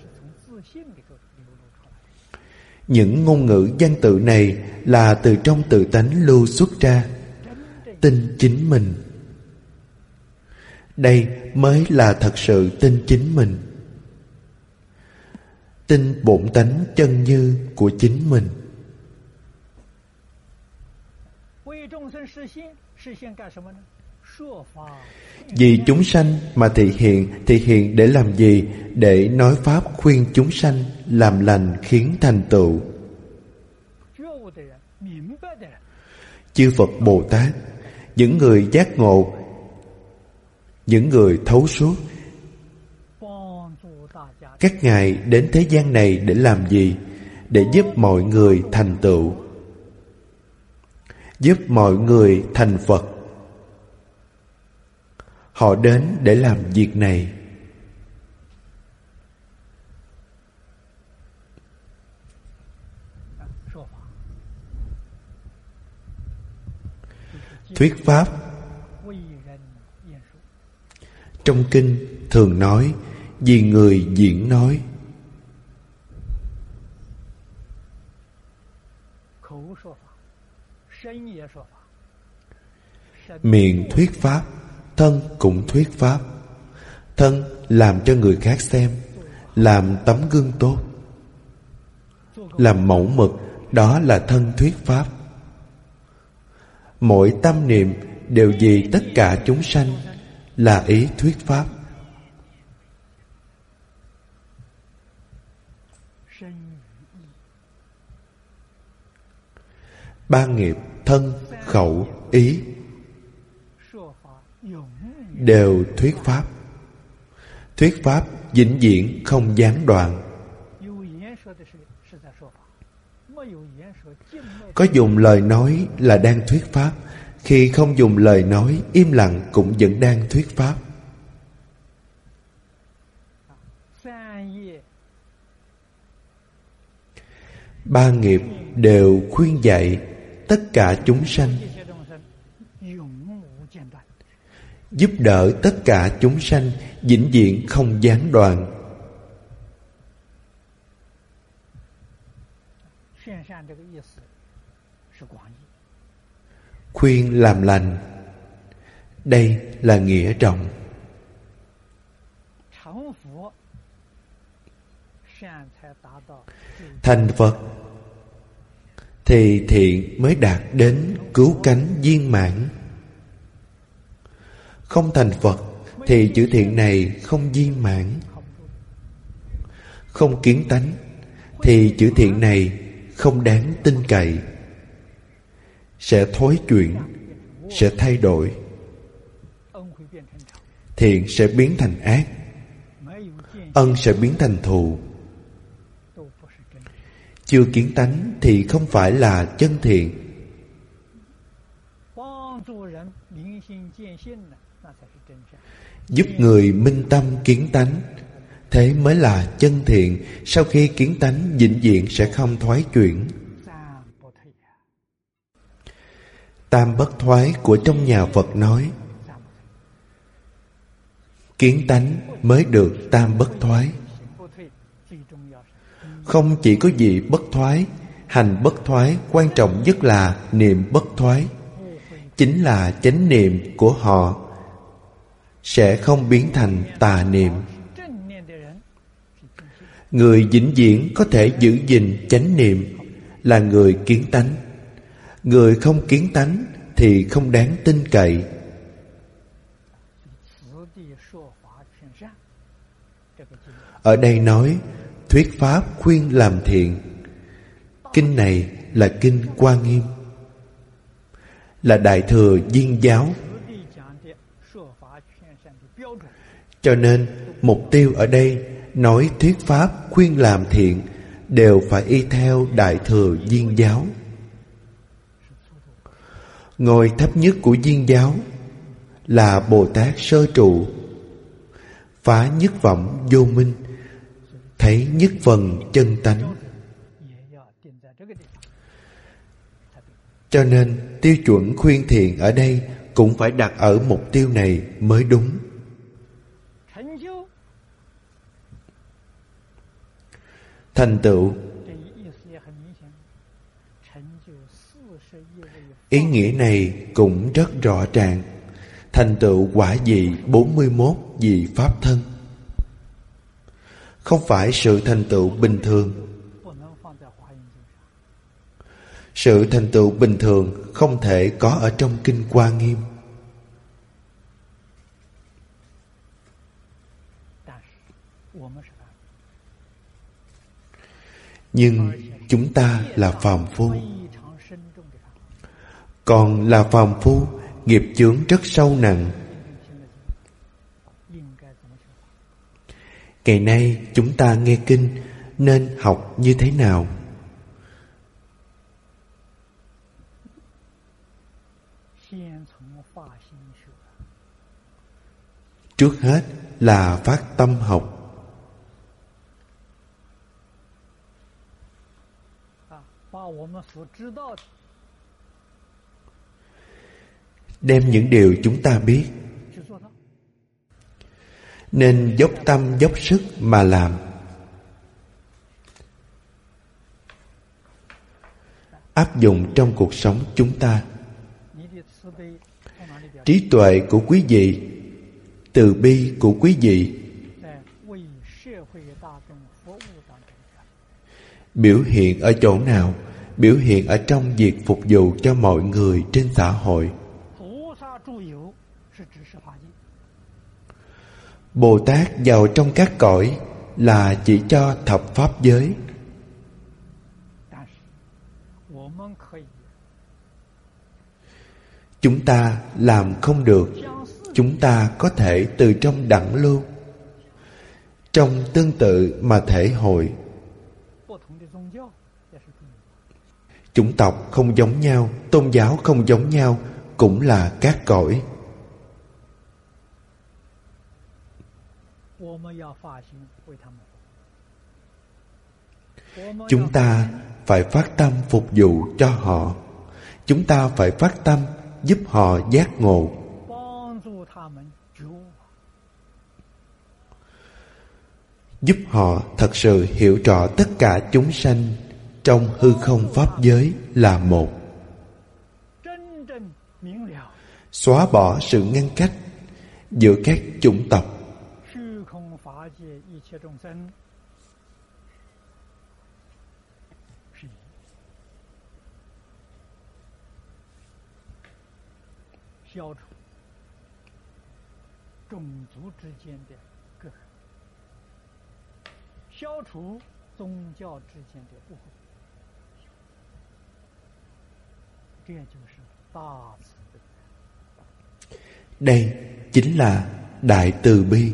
Những ngôn ngữ văn tự này là từ trong tự tánh lưu xuất ra. Tin chính mình. Đây mới là thật sự tin chính mình. Tin bổn tánh chân như của chính mình. Vì chúng sanh mà thị hiện. Thị hiện để làm gì? Để nói pháp khuyên chúng sanh làm lành khiến thành tựu. Chư Phật Bồ Tát, những người giác ngộ, những người thấu suốt, các ngài đến thế gian này để làm gì? Để giúp mọi người thành tựu, giúp mọi người thành Phật. Họ đến để làm việc này. Thuyết pháp. Trong kinh thường nói vì người diễn nói. Miệng thuyết pháp, thân cũng thuyết pháp. Thân làm cho người khác xem, làm tấm gương tốt, làm mẫu mực, đó là thân thuyết pháp. Mỗi tâm niệm đều vì tất cả chúng sanh, là ý thuyết pháp. Ba nghiệp thân, khẩu, ý đều thuyết pháp. Thuyết pháp vĩnh viễn không gián đoạn. Có dùng lời nói là đang thuyết pháp. Khi không dùng lời nói, im lặng cũng vẫn đang thuyết pháp. Ba nghiệp đều khuyên dạy tất cả chúng sanh, giúp đỡ tất cả chúng sanh vĩnh viễn không gián đoạn. Khuyên làm lành, đây là nghĩa rộng. Thành Phật thì thiện mới đạt đến cứu cánh viên mãn. Không thành Phật thì chữ thiện này không viên mãn. Không kiến tánh thì chữ thiện này không đáng tin cậy. Sẽ thối chuyển, sẽ thay đổi. Thiện sẽ biến thành ác, ân sẽ biến thành thù. Chưa kiến tánh thì không phải là chân thiện. Giúp người minh tâm kiến tánh, thế mới là chân thiện. Sau khi kiến tánh, vĩnh viễn sẽ không thoái chuyển. Tam bất thoái của trong nhà Phật nói, kiến tánh mới được tam bất thoái. Không chỉ có gì bất thoái, hành bất thoái, quan trọng nhất là niệm bất thoái. Chính là chánh niệm của họ sẽ không biến thành tà niệm. Người vĩnh viễn có thể giữ gìn chánh niệm là người kiến tánh. Người không kiến tánh thì không đáng tin cậy. Ở đây nói thuyết pháp khuyên làm thiện. Kinh này là kinh Hoa Nghiêm, là Đại Thừa Viên Giáo. Cho nên mục tiêu ở đây nói thuyết pháp khuyên làm thiện đều phải y theo Đại Thừa Viên Giáo. Ngôi thấp nhất của Viên Giáo là Bồ Tát sơ trụ, phá nhất vọng vô minh, thấy nhất phần chân tánh. Cho nên tiêu chuẩn khuyên thiện ở đây cũng phải đặt ở mục tiêu này mới đúng. Thành tựu, ý nghĩa này cũng rất rõ ràng. Thành tựu quả vị bốn mươi mốt vị pháp thân, không phải sự thành tựu bình thường. Sự thành tựu bình thường không thể có ở trong Kinh Hoa Nghiêm. Nhưng chúng ta là phàm phu. Còn là phàm phu, nghiệp chướng rất sâu nặng. Ngày nay chúng ta nghe kinh nên học như thế nào? Trước hết là phát tâm học. Đem những điều chúng ta biết, nên dốc tâm dốc sức mà làm. Áp dụng trong cuộc sống chúng ta. Trí tuệ của quý vị, từ bi của quý vị biểu hiện ở chỗ nào? Biểu hiện ở trong việc phục vụ cho mọi người trên xã hội. Bồ Tát vào trong các cõi là chỉ cho thập pháp giới. Chúng ta làm không được. Chúng ta có thể từ trong đẳng lưu, trong tương tự mà thể hội. Chủng tộc không giống nhau, tôn giáo không giống nhau, cũng là các cõi. Chúng ta phải phát tâm phục vụ cho họ. Chúng ta phải phát tâm giúp họ giác ngộ. Giúp họ thật sự hiểu rõ tất cả chúng sanh trong hư không pháp giới là một. Xóa bỏ sự ngăn cách giữa các chủng tộc. Đây chính là đại từ bi.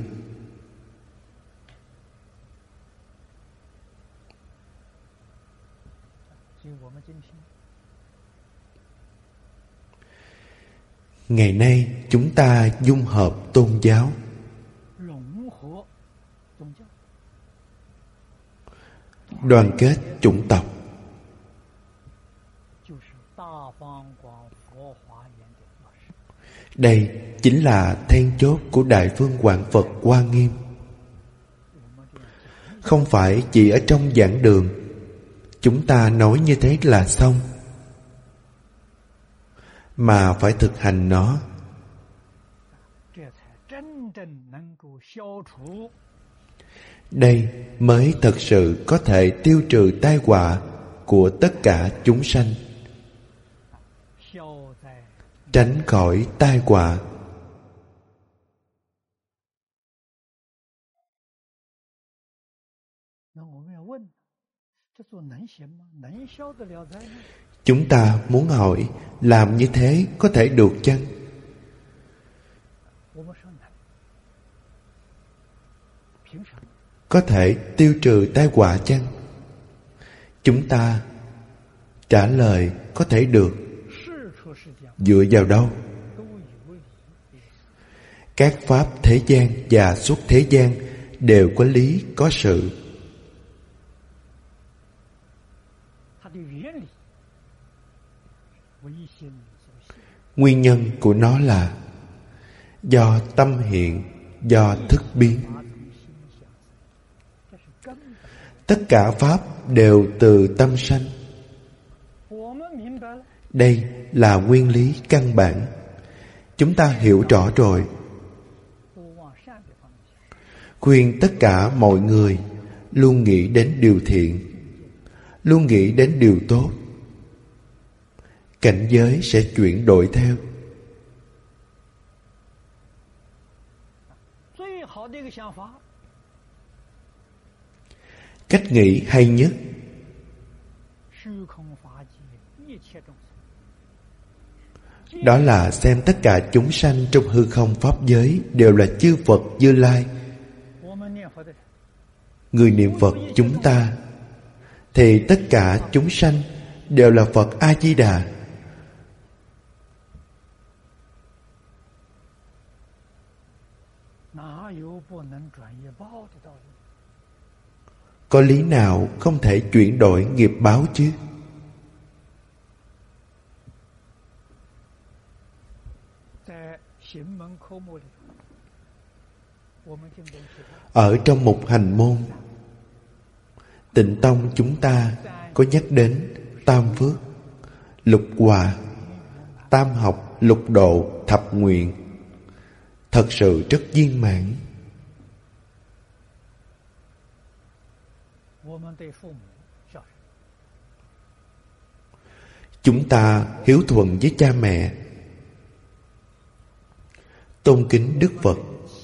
Ngày nay chúng ta dung hợp tôn giáo, đoàn kết chủng tộc. Đây chính là then chốt của Đại Phương Quảng Phật Hoa Nghiêm. Không phải chỉ ở trong giảng đường chúng ta nói như thế là xong, mà phải thực hành nó. Đây mới thật sự có thể tiêu trừ tai họa của tất cả chúng sanh, tránh khỏi tai họa. Chúng ta muốn hỏi, làm như thế có thể được chăng? Có thể tiêu trừ tai họa chăng? Chúng ta trả lời có thể được. Dựa vào đâu? Các pháp thế gian và xuất thế gian đều có lý có sự. Nguyên nhân của nó là do tâm hiện, do thức biến. Tất cả pháp đều từ tâm sanh. Đây là nguyên lý căn bản. Chúng ta hiểu rõ rồi. Khuyên tất cả mọi người luôn nghĩ đến điều thiện, luôn nghĩ đến điều tốt. Cảnh giới sẽ chuyển đổi theo. Cách nghĩ hay nhất đó là xem tất cả chúng sanh trong hư không pháp giới đều là chư Phật Như Lai. Người niệm Phật chúng ta thì tất cả chúng sanh đều là Phật A-di-đà. Có lý nào không thể chuyển đổi nghiệp báo chứ? Ở trong mục hành môn, Tịnh Tông chúng ta có nhắc đến tam phước, lục hòa, tam học, lục độ, thập nguyện. Thật sự rất viên mãn. Chúng ta hiếu thuận với cha mẹ, tôn kính Đức Phật.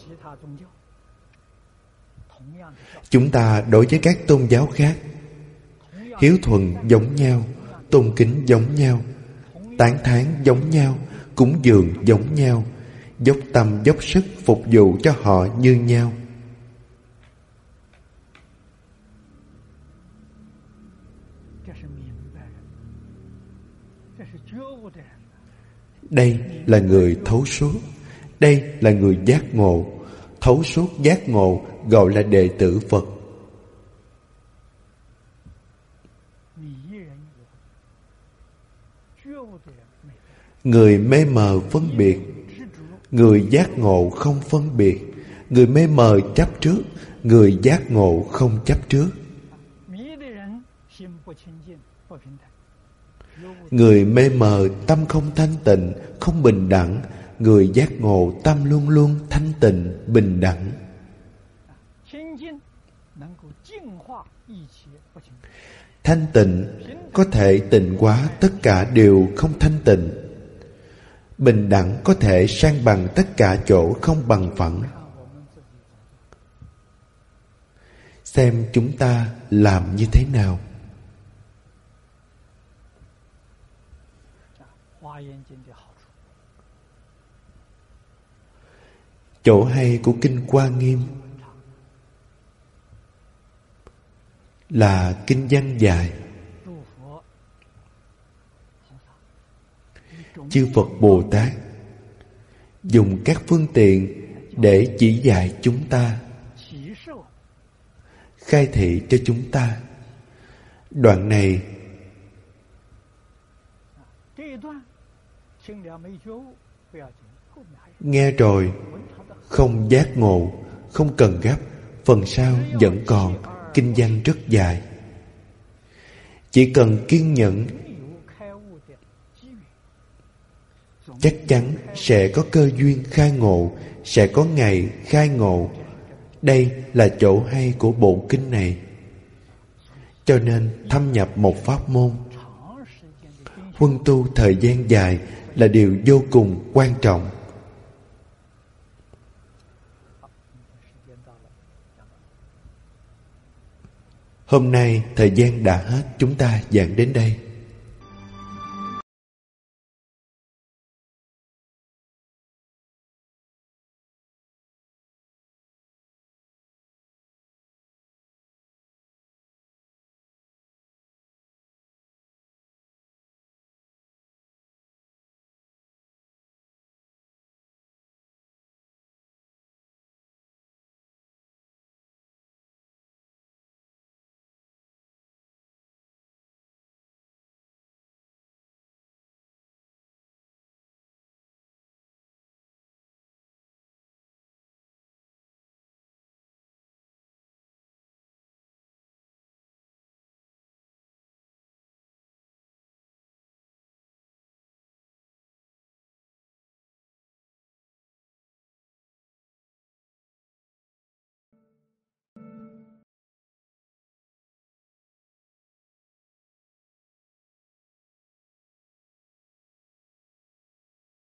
Chúng ta đối với các tôn giáo khác hiếu thuận giống nhau, tôn kính giống nhau, tán thán giống nhau, cúng dường giống nhau, dốc tâm dốc sức phục vụ cho họ như nhau. Đây là người thấu suốt, đây là người giác ngộ. Thấu suốt giác ngộ gọi là đệ tử Phật. Người mê mờ phân biệt, người giác ngộ không phân biệt. Người mê mờ chấp trước, người giác ngộ không chấp trước. Người mê mờ tâm không thanh tịnh, không bình đẳng. Người giác ngộ tâm luôn luôn thanh tịnh, bình đẳng. Thanh tịnh có thể tịnh hóa tất cả điều không thanh tịnh. Bình đẳng có thể san bằng tất cả chỗ không bằng phẳng. Xem chúng ta làm như thế nào. Chỗ hay của Kinh Hoa Nghiêm là kinh văn dài. Chư Phật Bồ Tát dùng các phương tiện để chỉ dạy chúng ta, khai thị cho chúng ta. Đoạn này nghe rồi không giác ngộ, không cần gấp. Phần sau vẫn còn. Kinh văn rất dài. Chỉ cần kiên nhẫn, chắc chắn sẽ có cơ duyên khai ngộ, sẽ có ngày khai ngộ. Đây là chỗ hay của bộ kinh này. Cho nên thâm nhập một pháp môn, huân tu thời gian dài là điều vô cùng quan trọng. Hôm nay thời gian đã hết, chúng ta giảng đến đây.